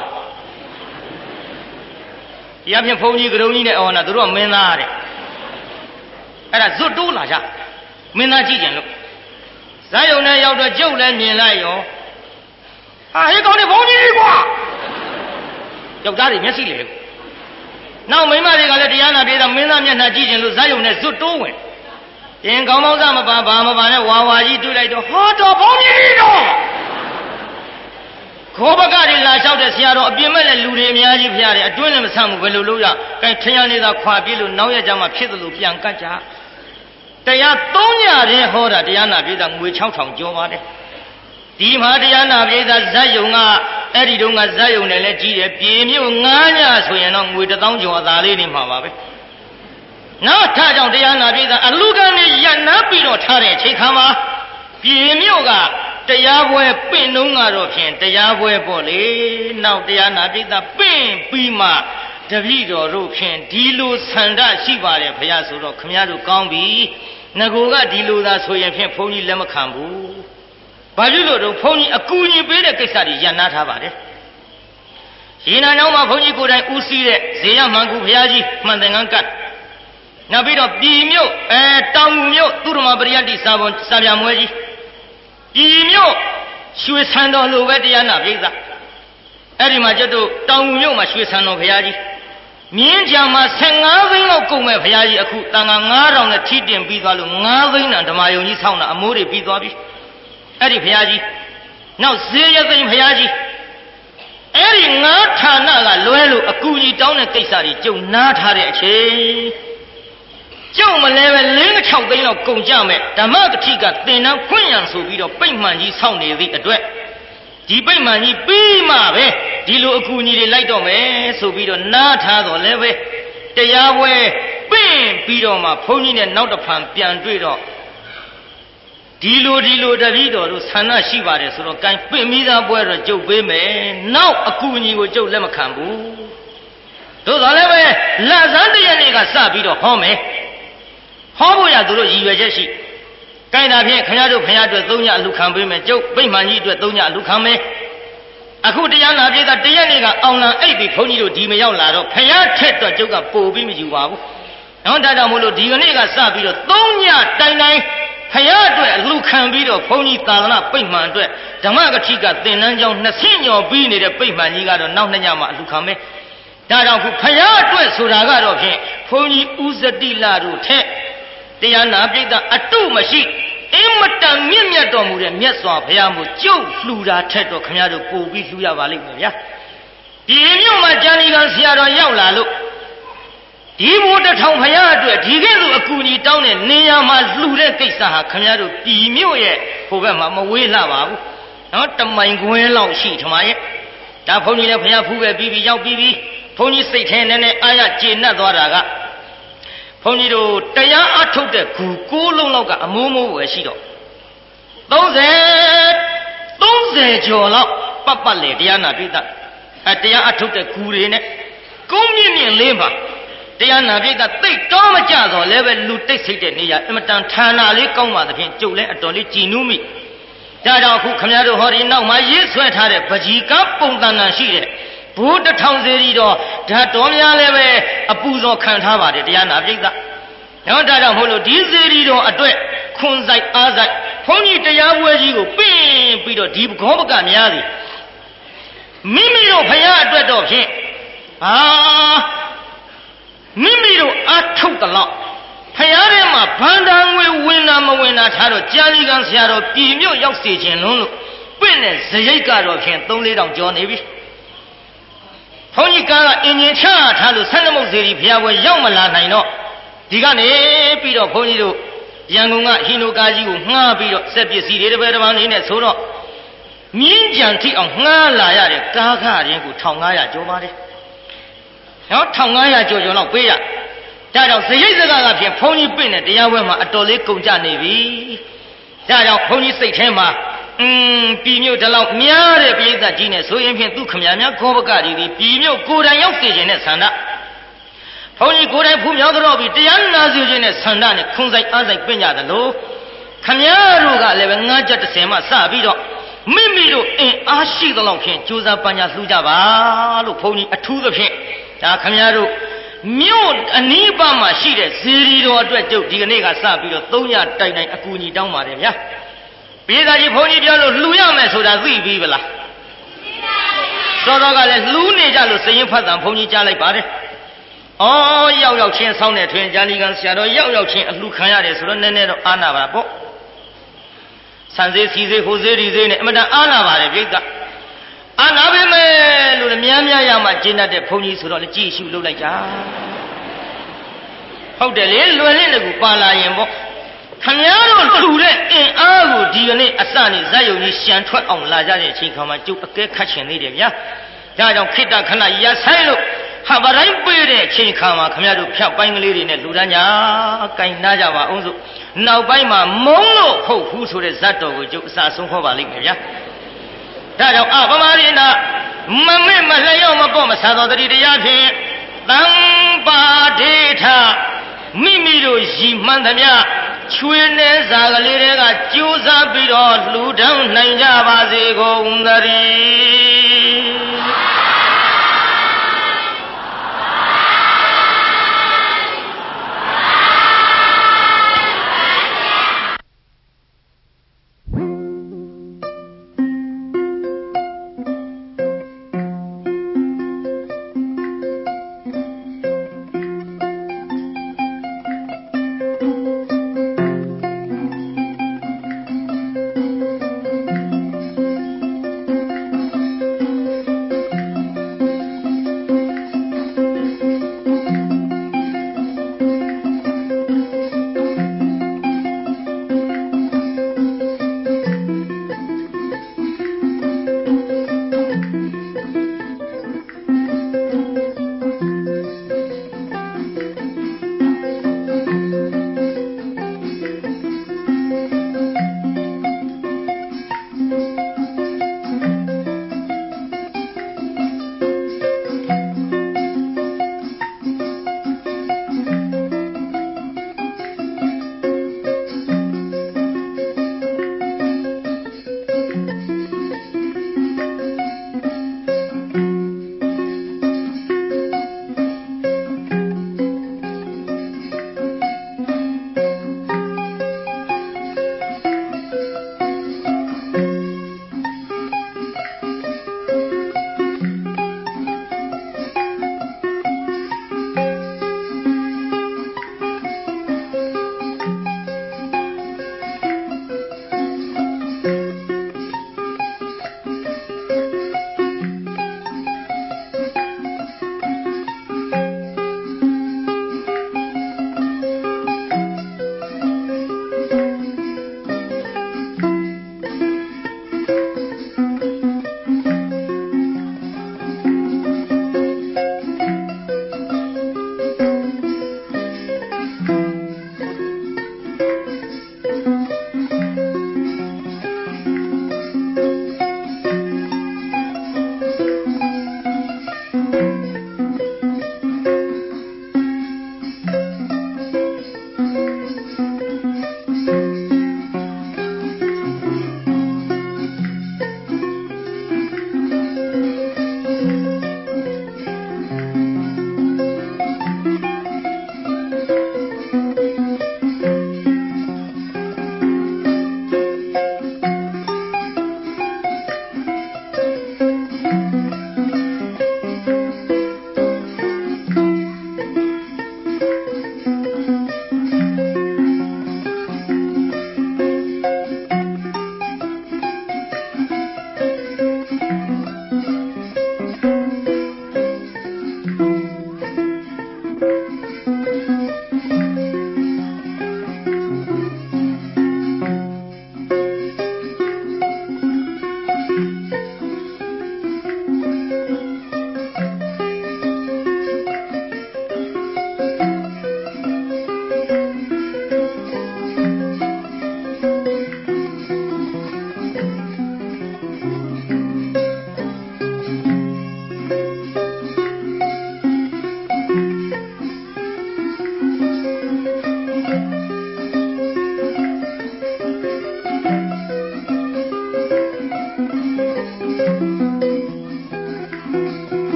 ဒီအပြင်ဖုန်းကြီးကတုံးကြီးနဲ့អော်တာသူတို့ကမင်းသားတဲ့အဲ့ဒါဇွတ်တိုးလာကြမင်းသားကြည့်ကြလို့ဇာယုံနဲ့ရောက်တော့ကျုပ်လည်းမြင်လိုက်ရောဟာဟဲ့ကောင်တွေဖုန်းကြီးကွာယောက်ျားတွေမျက်စိလေနောက်မိန်းမတွေကလည်းတရားနာပြေးတော့မင်းသားမျက်နှာကြည့်ကြလို့ဇာယုံနဲ့ဇွတ်တိုးဝင်ရင်ကောင်းကောင်းစားမပါဘာမပါနဲ့ဝါဝါကြီးတွေ့လိုက်တော့ဟောတော်ဖုန်းကြီးတော့ခေါ်ဘကတွေလာလျှောက်တဲ့ဆရာတော်အပြင်မဲ့လည်းလူတွေအများကြီးဖျားတယ်အတွင်းလည်းမဆန့်ဘူးဘယ်လိုလုပ်ရအဲထရနေတာခွာပြေးလို့နောက်ရကြမှာဖြစ်သလိုပြန်ကတ်ကြတရားသုံးညရင်ဟောတာတရားနာပြေးတာငွေ၆ထောင်ကျော်ပါတယ်ဒီမှာတရားနာပြေးတာဇတ်ယုံကအဲ့ဒီတုန်းကဇတ်ယုံနဲ့လည်းကြီးတယ်ပြေမြို့ငါးညဆိုရင်တော့ငွေတစ်သောင်းကျော်အသာလေးနေမှာပါပဲနောက်ထကြောင့်တရားနာပြေးတာအလူကနေရနာပြီးတော့ထားတဲ့အချိန်ခါမှာပြေမြို့ကတရားပွဲပင့်နှုံးကတော့ဖြင့်တရားပွဲပေါ့လေနောက်တရားနာပိသပင့်ပြီးမှတပည့်တော်တို့ဖြင့်ဒီလိုဆန္ဒရှိပါတယ်ဘုရားဆိုတော့ခမည်းတော်ကောင်းပြီငကိုကဒီလိုသာဆိုရင်ဖြင့်ဘုန်းကြီးလက်မခံဘူးဘာဖြစ်လို့တော့ဘုန်းကြီးအကူအညီပေးတဲ့ကိစ္စတွေရန်နာထားပါတယ်ရေနံကျောင်းမှာဘုန်းကြီးကိုယ်တိုင်ဦးစီးတဲ့ဇေယမှန်ကူဘုရားကြီးမှန်သင်္ကန်းကတ်နောက်ပြီးတော့ပြည်မြို့အဲတောင်ငူမြို့သူရမပရိယတ္တိစာပေါ်စာပြမွဲကြီးပြည်မြို့ရွှေဆံတော်လိုပဲတရားနာပြိဿအဲ့ဒီမှာကျတော့တောင်ငူမြို့မှာရွှေဆံတော်ဘုရားကြီးမြင်းကြံမှာဆယ်ငါးသိန်းလောက်ကုန်မဲ့ဘုရားကြီးအခုတန်ခါငါးထောင်နဲ့ထိတင်ပြီးသွားလို့ငါးသိန်းတန်ဓမ္မယုံကြီးဆောင်းတာအမိုးတွေပြီးသွားပြီအဲ့ဒီဘုရားကြီးနောက်ဇေယသိန်းဘုရားကြီးအဲ့ဒီငါးဌာနကလွဲလို့အကူကြီးတောင်းတဲ့ကိစ္စတွေကျုံနားထားတဲ့အချိန်ကျုံမလဲပဲလေး၆သိန်းလောက်ကုန်ကြမဲ့ဓမ္မကတိကသင်္นานဖွင့်ရန်ဆိုပြီးတော့ပိတ်မှန်ကြီးဆောင်းနေသည့်အတွက်ဒီပိတ်မှန်ကြီးပြီးမှပဲဒီလိုအကူကြီးတွေလိုက်တော့မယ်ဆိုပြီးတော့နားထားတော့လည်းပဲတရားပွဲပင့်ပြီးတော့မှဘုန်းကြီးနဲ့နောက်တစ်ဖန်ပြန်တွေ့တော့ဒီလိုဒီလိုတပည့်တော်တို့ဆန္ဒရှိပါတယ်ဆိုတော့ကံပင့်မိသားပွဲတော့ကျုပ်ပေးမယ်နောက်အကူကြီးကိုကျုပ်လက်မခံဘူးသို့တော်လည်းပဲလက်စမ်းတရက်နေ့ကစပြီးတော့ဟောမယ်ဟောဖို့ရသူတို့ရည်ရွယ်ချက်ရှိကိုင်းတာဖြင့်ခင်ဗျားတို့ခင်ဗျားတို့သုံးညအလူခံပေးမယ်ကျုပ်ဗိမာန်ကြီးအတွက်သုံးညအလူခံမယ်အခုတရားနာပြေးတာတရက်နေ့ကအောင်လံအိပ်ပြီးဘုန်းကြီးတို့ဒီမရောက်လာတော့ခင်ဗျားထက်တော့ကျုပ်ကပို့ပြီးမယူပါဘူးနော်ဒါကြောင့်မို့လို့ဒီကနေ့ကစပြီးတော့သုံးညတိုင်တိုင်ခရအတွက်အလူခံပြီးတော့ဘုန်းကြီးသာသနာပိတ်မှန်အတွက်ဓမ္မဂတိကသင်္นานကြောင်းနှစ်ဆင့်ညော်ပြီးနေတဲ့ပိတ်မှန်ကြီးကတော့နောက်နှစ်ညမှအလူခံမယ်ဒါကြောင့်ခုခရအတွက်ဆိုတာကတော့ဖြင့်ဘုန်းကြီးဥဇတိလတို့ထက်တရားနာပိဋကအတုမရှိအင်မတန်မြင့်မြတ်တော်မူတဲ့မြတ်စွာဘုရားမို့ကျုပ်လှူတာထက်တော့ခင်ဗျားတို့ပို့ပြီးလှူရပါလိမ့်မယ်ဗျာဒီမြို့မှာကျန်ဒီကံဆရာတော်ရောက်လာလို့ဒီဘုဒ္ဓထောင်ဘုရားအတွက်ဒီကဲ့သို့အကူအညီတောင်းတဲ့နေရာမှာလှူတဲ့ကိစ္စဟာခင်ဗျားတို့ပြည်မြို့ရဲ့ဟိုဘက်မှာမဝေးလှပါဘူးနော်တမိုင်ခွဲလောက်ရှိထမရဲ့ဒါဘုန်းကြီးလည်းဘုရားဖူးပဲပြီးပြီးရောက်ပြီးပြီးဘုန်းကြီးစိတ်ထဲနဲ့နဲ့အာရကျေနပ်သွားတာကဘုန်းကြီးတို့တရားအထုတ်တဲ့ဂူကိုးလုံးလောက်ကအမိုးမိုးပဲရှိတော့သုံးဆယ်သုံးဆယ်ကျော်လောက်ပတ်ပတ်လေတရားနာပိဋကအဲတရားအထုတ်တဲ့ဂူတွေနဲ့ကုန်းမြင့်မြင့်လေးပါတရားနာပိဋကသိတ်တော်မကြတော့လည်းပဲလူတိတ်ဆိတ်တဲ့နေရာအမတန်ဌာနလေးကောင်းပါသဖြင့်ကျုပ်လည်းအတော်လေးကြည်နူးမိဒါကြောင့်အခုခမည်းတော်ဟောဒီနောက်မှာရေးဆွဲထားတဲ့ပကြီးကပုံတန်တန်ရှိတဲ့ဘုဒ္ဓထောင်စေရီတော်ဓာတ်တော်များလည်းပဲအပူဇော်ခံထားပါတယ်တရားနာပိဋကနော်ဒါကြောင့်မို့လို့ဒီစေရီတော်အတွက်ခွန်ဆိုင်အားဆိုင်ဘုန်းကြီးတရားပွဲကြီးကိုပင့်ပြီးတော့ဒီဘောပကများသည်မိမိတို့ဘုရားအတွက်တော့ဖြင့်ဟာမိမိတို့အထုတ်တလောက်ဖရာထဲမှာဗန္ဒာငွေဝင်တာမဝင်တာထားတော့ကြာလီကံဆရာတော်ပြည်မြို့ရောက်စေခြင်းလုံးလို့ပြင့်တဲ့ဇရိတ်ကတော့ဖြင့်သုံးလေးတောင်ကျော်နေပြီဘုန်းကြီးကအင်ဂျင်ချထားလို့ဆန္ဒမုတ်စေရီဘုရားပွဲရောက်မလာနိုင်တော့ဒီကနေပြီးတော့ဘုန်းကြီးတို့ရန်ကုန်ကဟိနိုကာကြီးကိုငှားပြီးတော့စက်ပစ္စည်းတွေတစ်ပယ်တစ်ပန်းလေးနဲ့ဆိုတော့မြင်းကြံထိအောင်ငှားလာရတဲ့ကားခရင်းကိုတစ်ထောင်ငါးရာကျော်ပါတယ်နော်တစ်ထောင်ငါးရာကျော်ကျော်လောက်ပေးရဒါကြောင့်ဇရိတ်စကားကဖြင့်ဘုန်းကြီးပြင့်တဲ့တရားပွဲမှာအတော်လေးကုန်ကြနေပြီဒါကြောင့်ဘုန်းကြီးစိတ်ထဲမှာอืมပြည်မြို့ဒီလောက်များတဲ့ပြိဿကြီးနဲ့ဆိုရင်ဖြင့်သူခမများခောပကကြီးဒီပြည်မြို့ကိုယ်တိုင်ရောက်စေခြင်းနဲ့ဆန္ဒဘုန်းကြီးကိုယ်တိုင်ဖူးမြောက်တော့ပြီးတရားနာစီခြင်းနဲ့ဆန္ဒနဲ့ခွန်ဆိုင်အားဆိုင်ပြင့်ကြတယ်လို့ခမများတို့ကလည်းပဲငါးချက်တစ်ဆယ်မှစပြီးတော့မိမိတို့အင်အားရှိသလောက်ဖြင့်ကြိုးစားပညာလှူကြပါလို့ဘုန်းကြီးအထူးသဖြင့်ဒါခမများတို့မြို့အနီးပါးမှာရှိတဲ့ဇေဒီတော်အတွက်ကျုပ်ဒီကနေ့ကစပြီးတော့သုံးညတိုင်တိုင်အကူအညီတောင်းပါတယ်ဗျာပြေသာကြီးဘုန်းကြီးပြောလို့လှူရမယ်ဆိုတာသိပြီဗလားသိပါပါစောစောကလည်းလှူနေကြလို့စရင်ဖတ်တန်ဘုန်းကြီးကြားလိုက်ပါတယ်ဩရောက်ရောက်ချင်းဆောင်းတဲ့ထွင်ဂျာလီကန်ဆရာတော်ရောက်ရောက်ချင်းအလှခံရတယ်ဆိုတော့နည်းနည်းတော့အားနာပါပေါ့ဆန်သေးစီသေးဟိုသေးဒီသေးနဲ့အမတန်အားနာပါတယ်ပြိတ္တအာနာပဲမဲ့လို့လည်းများများရမှကျင့်တတ်တဲ့ဘုန်းကြီးဆိုတော့လည်းကြည်ရှုလုပ်လိုက်ကြဟုတ်တယ်လေလွယ်လင့်တကူပါလာရင်ပေါ့ခမည်းတော်လှူတဲ့အင်အားကိုဒီကနေ့အစနေဇက်ယုံကြီးရှံထွက်အောင်လာကြတဲ့အချိန်ခါမှာကျုပ်အကဲခတ်ချင်သေးတယ်ဗျာဒါကြောင့်ခိတ္တခဏရဆိုင်လို့ဟာပတိုင်းပေးတဲ့အချိန်ခါမှာခမည်းတော်ဖြတ်ပိုင်းကလေးတွေနဲ့လှူဒန်းကြကင်နာကြပါအောင်စို့နောက်ပိုင်းမှာမုံလို့ဟုတ်ဘူးဆိုတဲ့ဇတ်တော်ကိုကျုပ်အစာဆုံးခေါ်ပါလိမ့်မယ်ဗျာဒါကြောင့်အပမရိနာမမေ့မလျော့မပေါ့မဆာတော်တတိတရားဖြင့်သံပါဒေထမိမိတို့ရည်မှန်သမျှချွေးနေစာကလေးတွေကကြိုးစားပြီးတော့လှူဒန်းနိုင်ကြပါစေကုန်သတည်း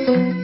။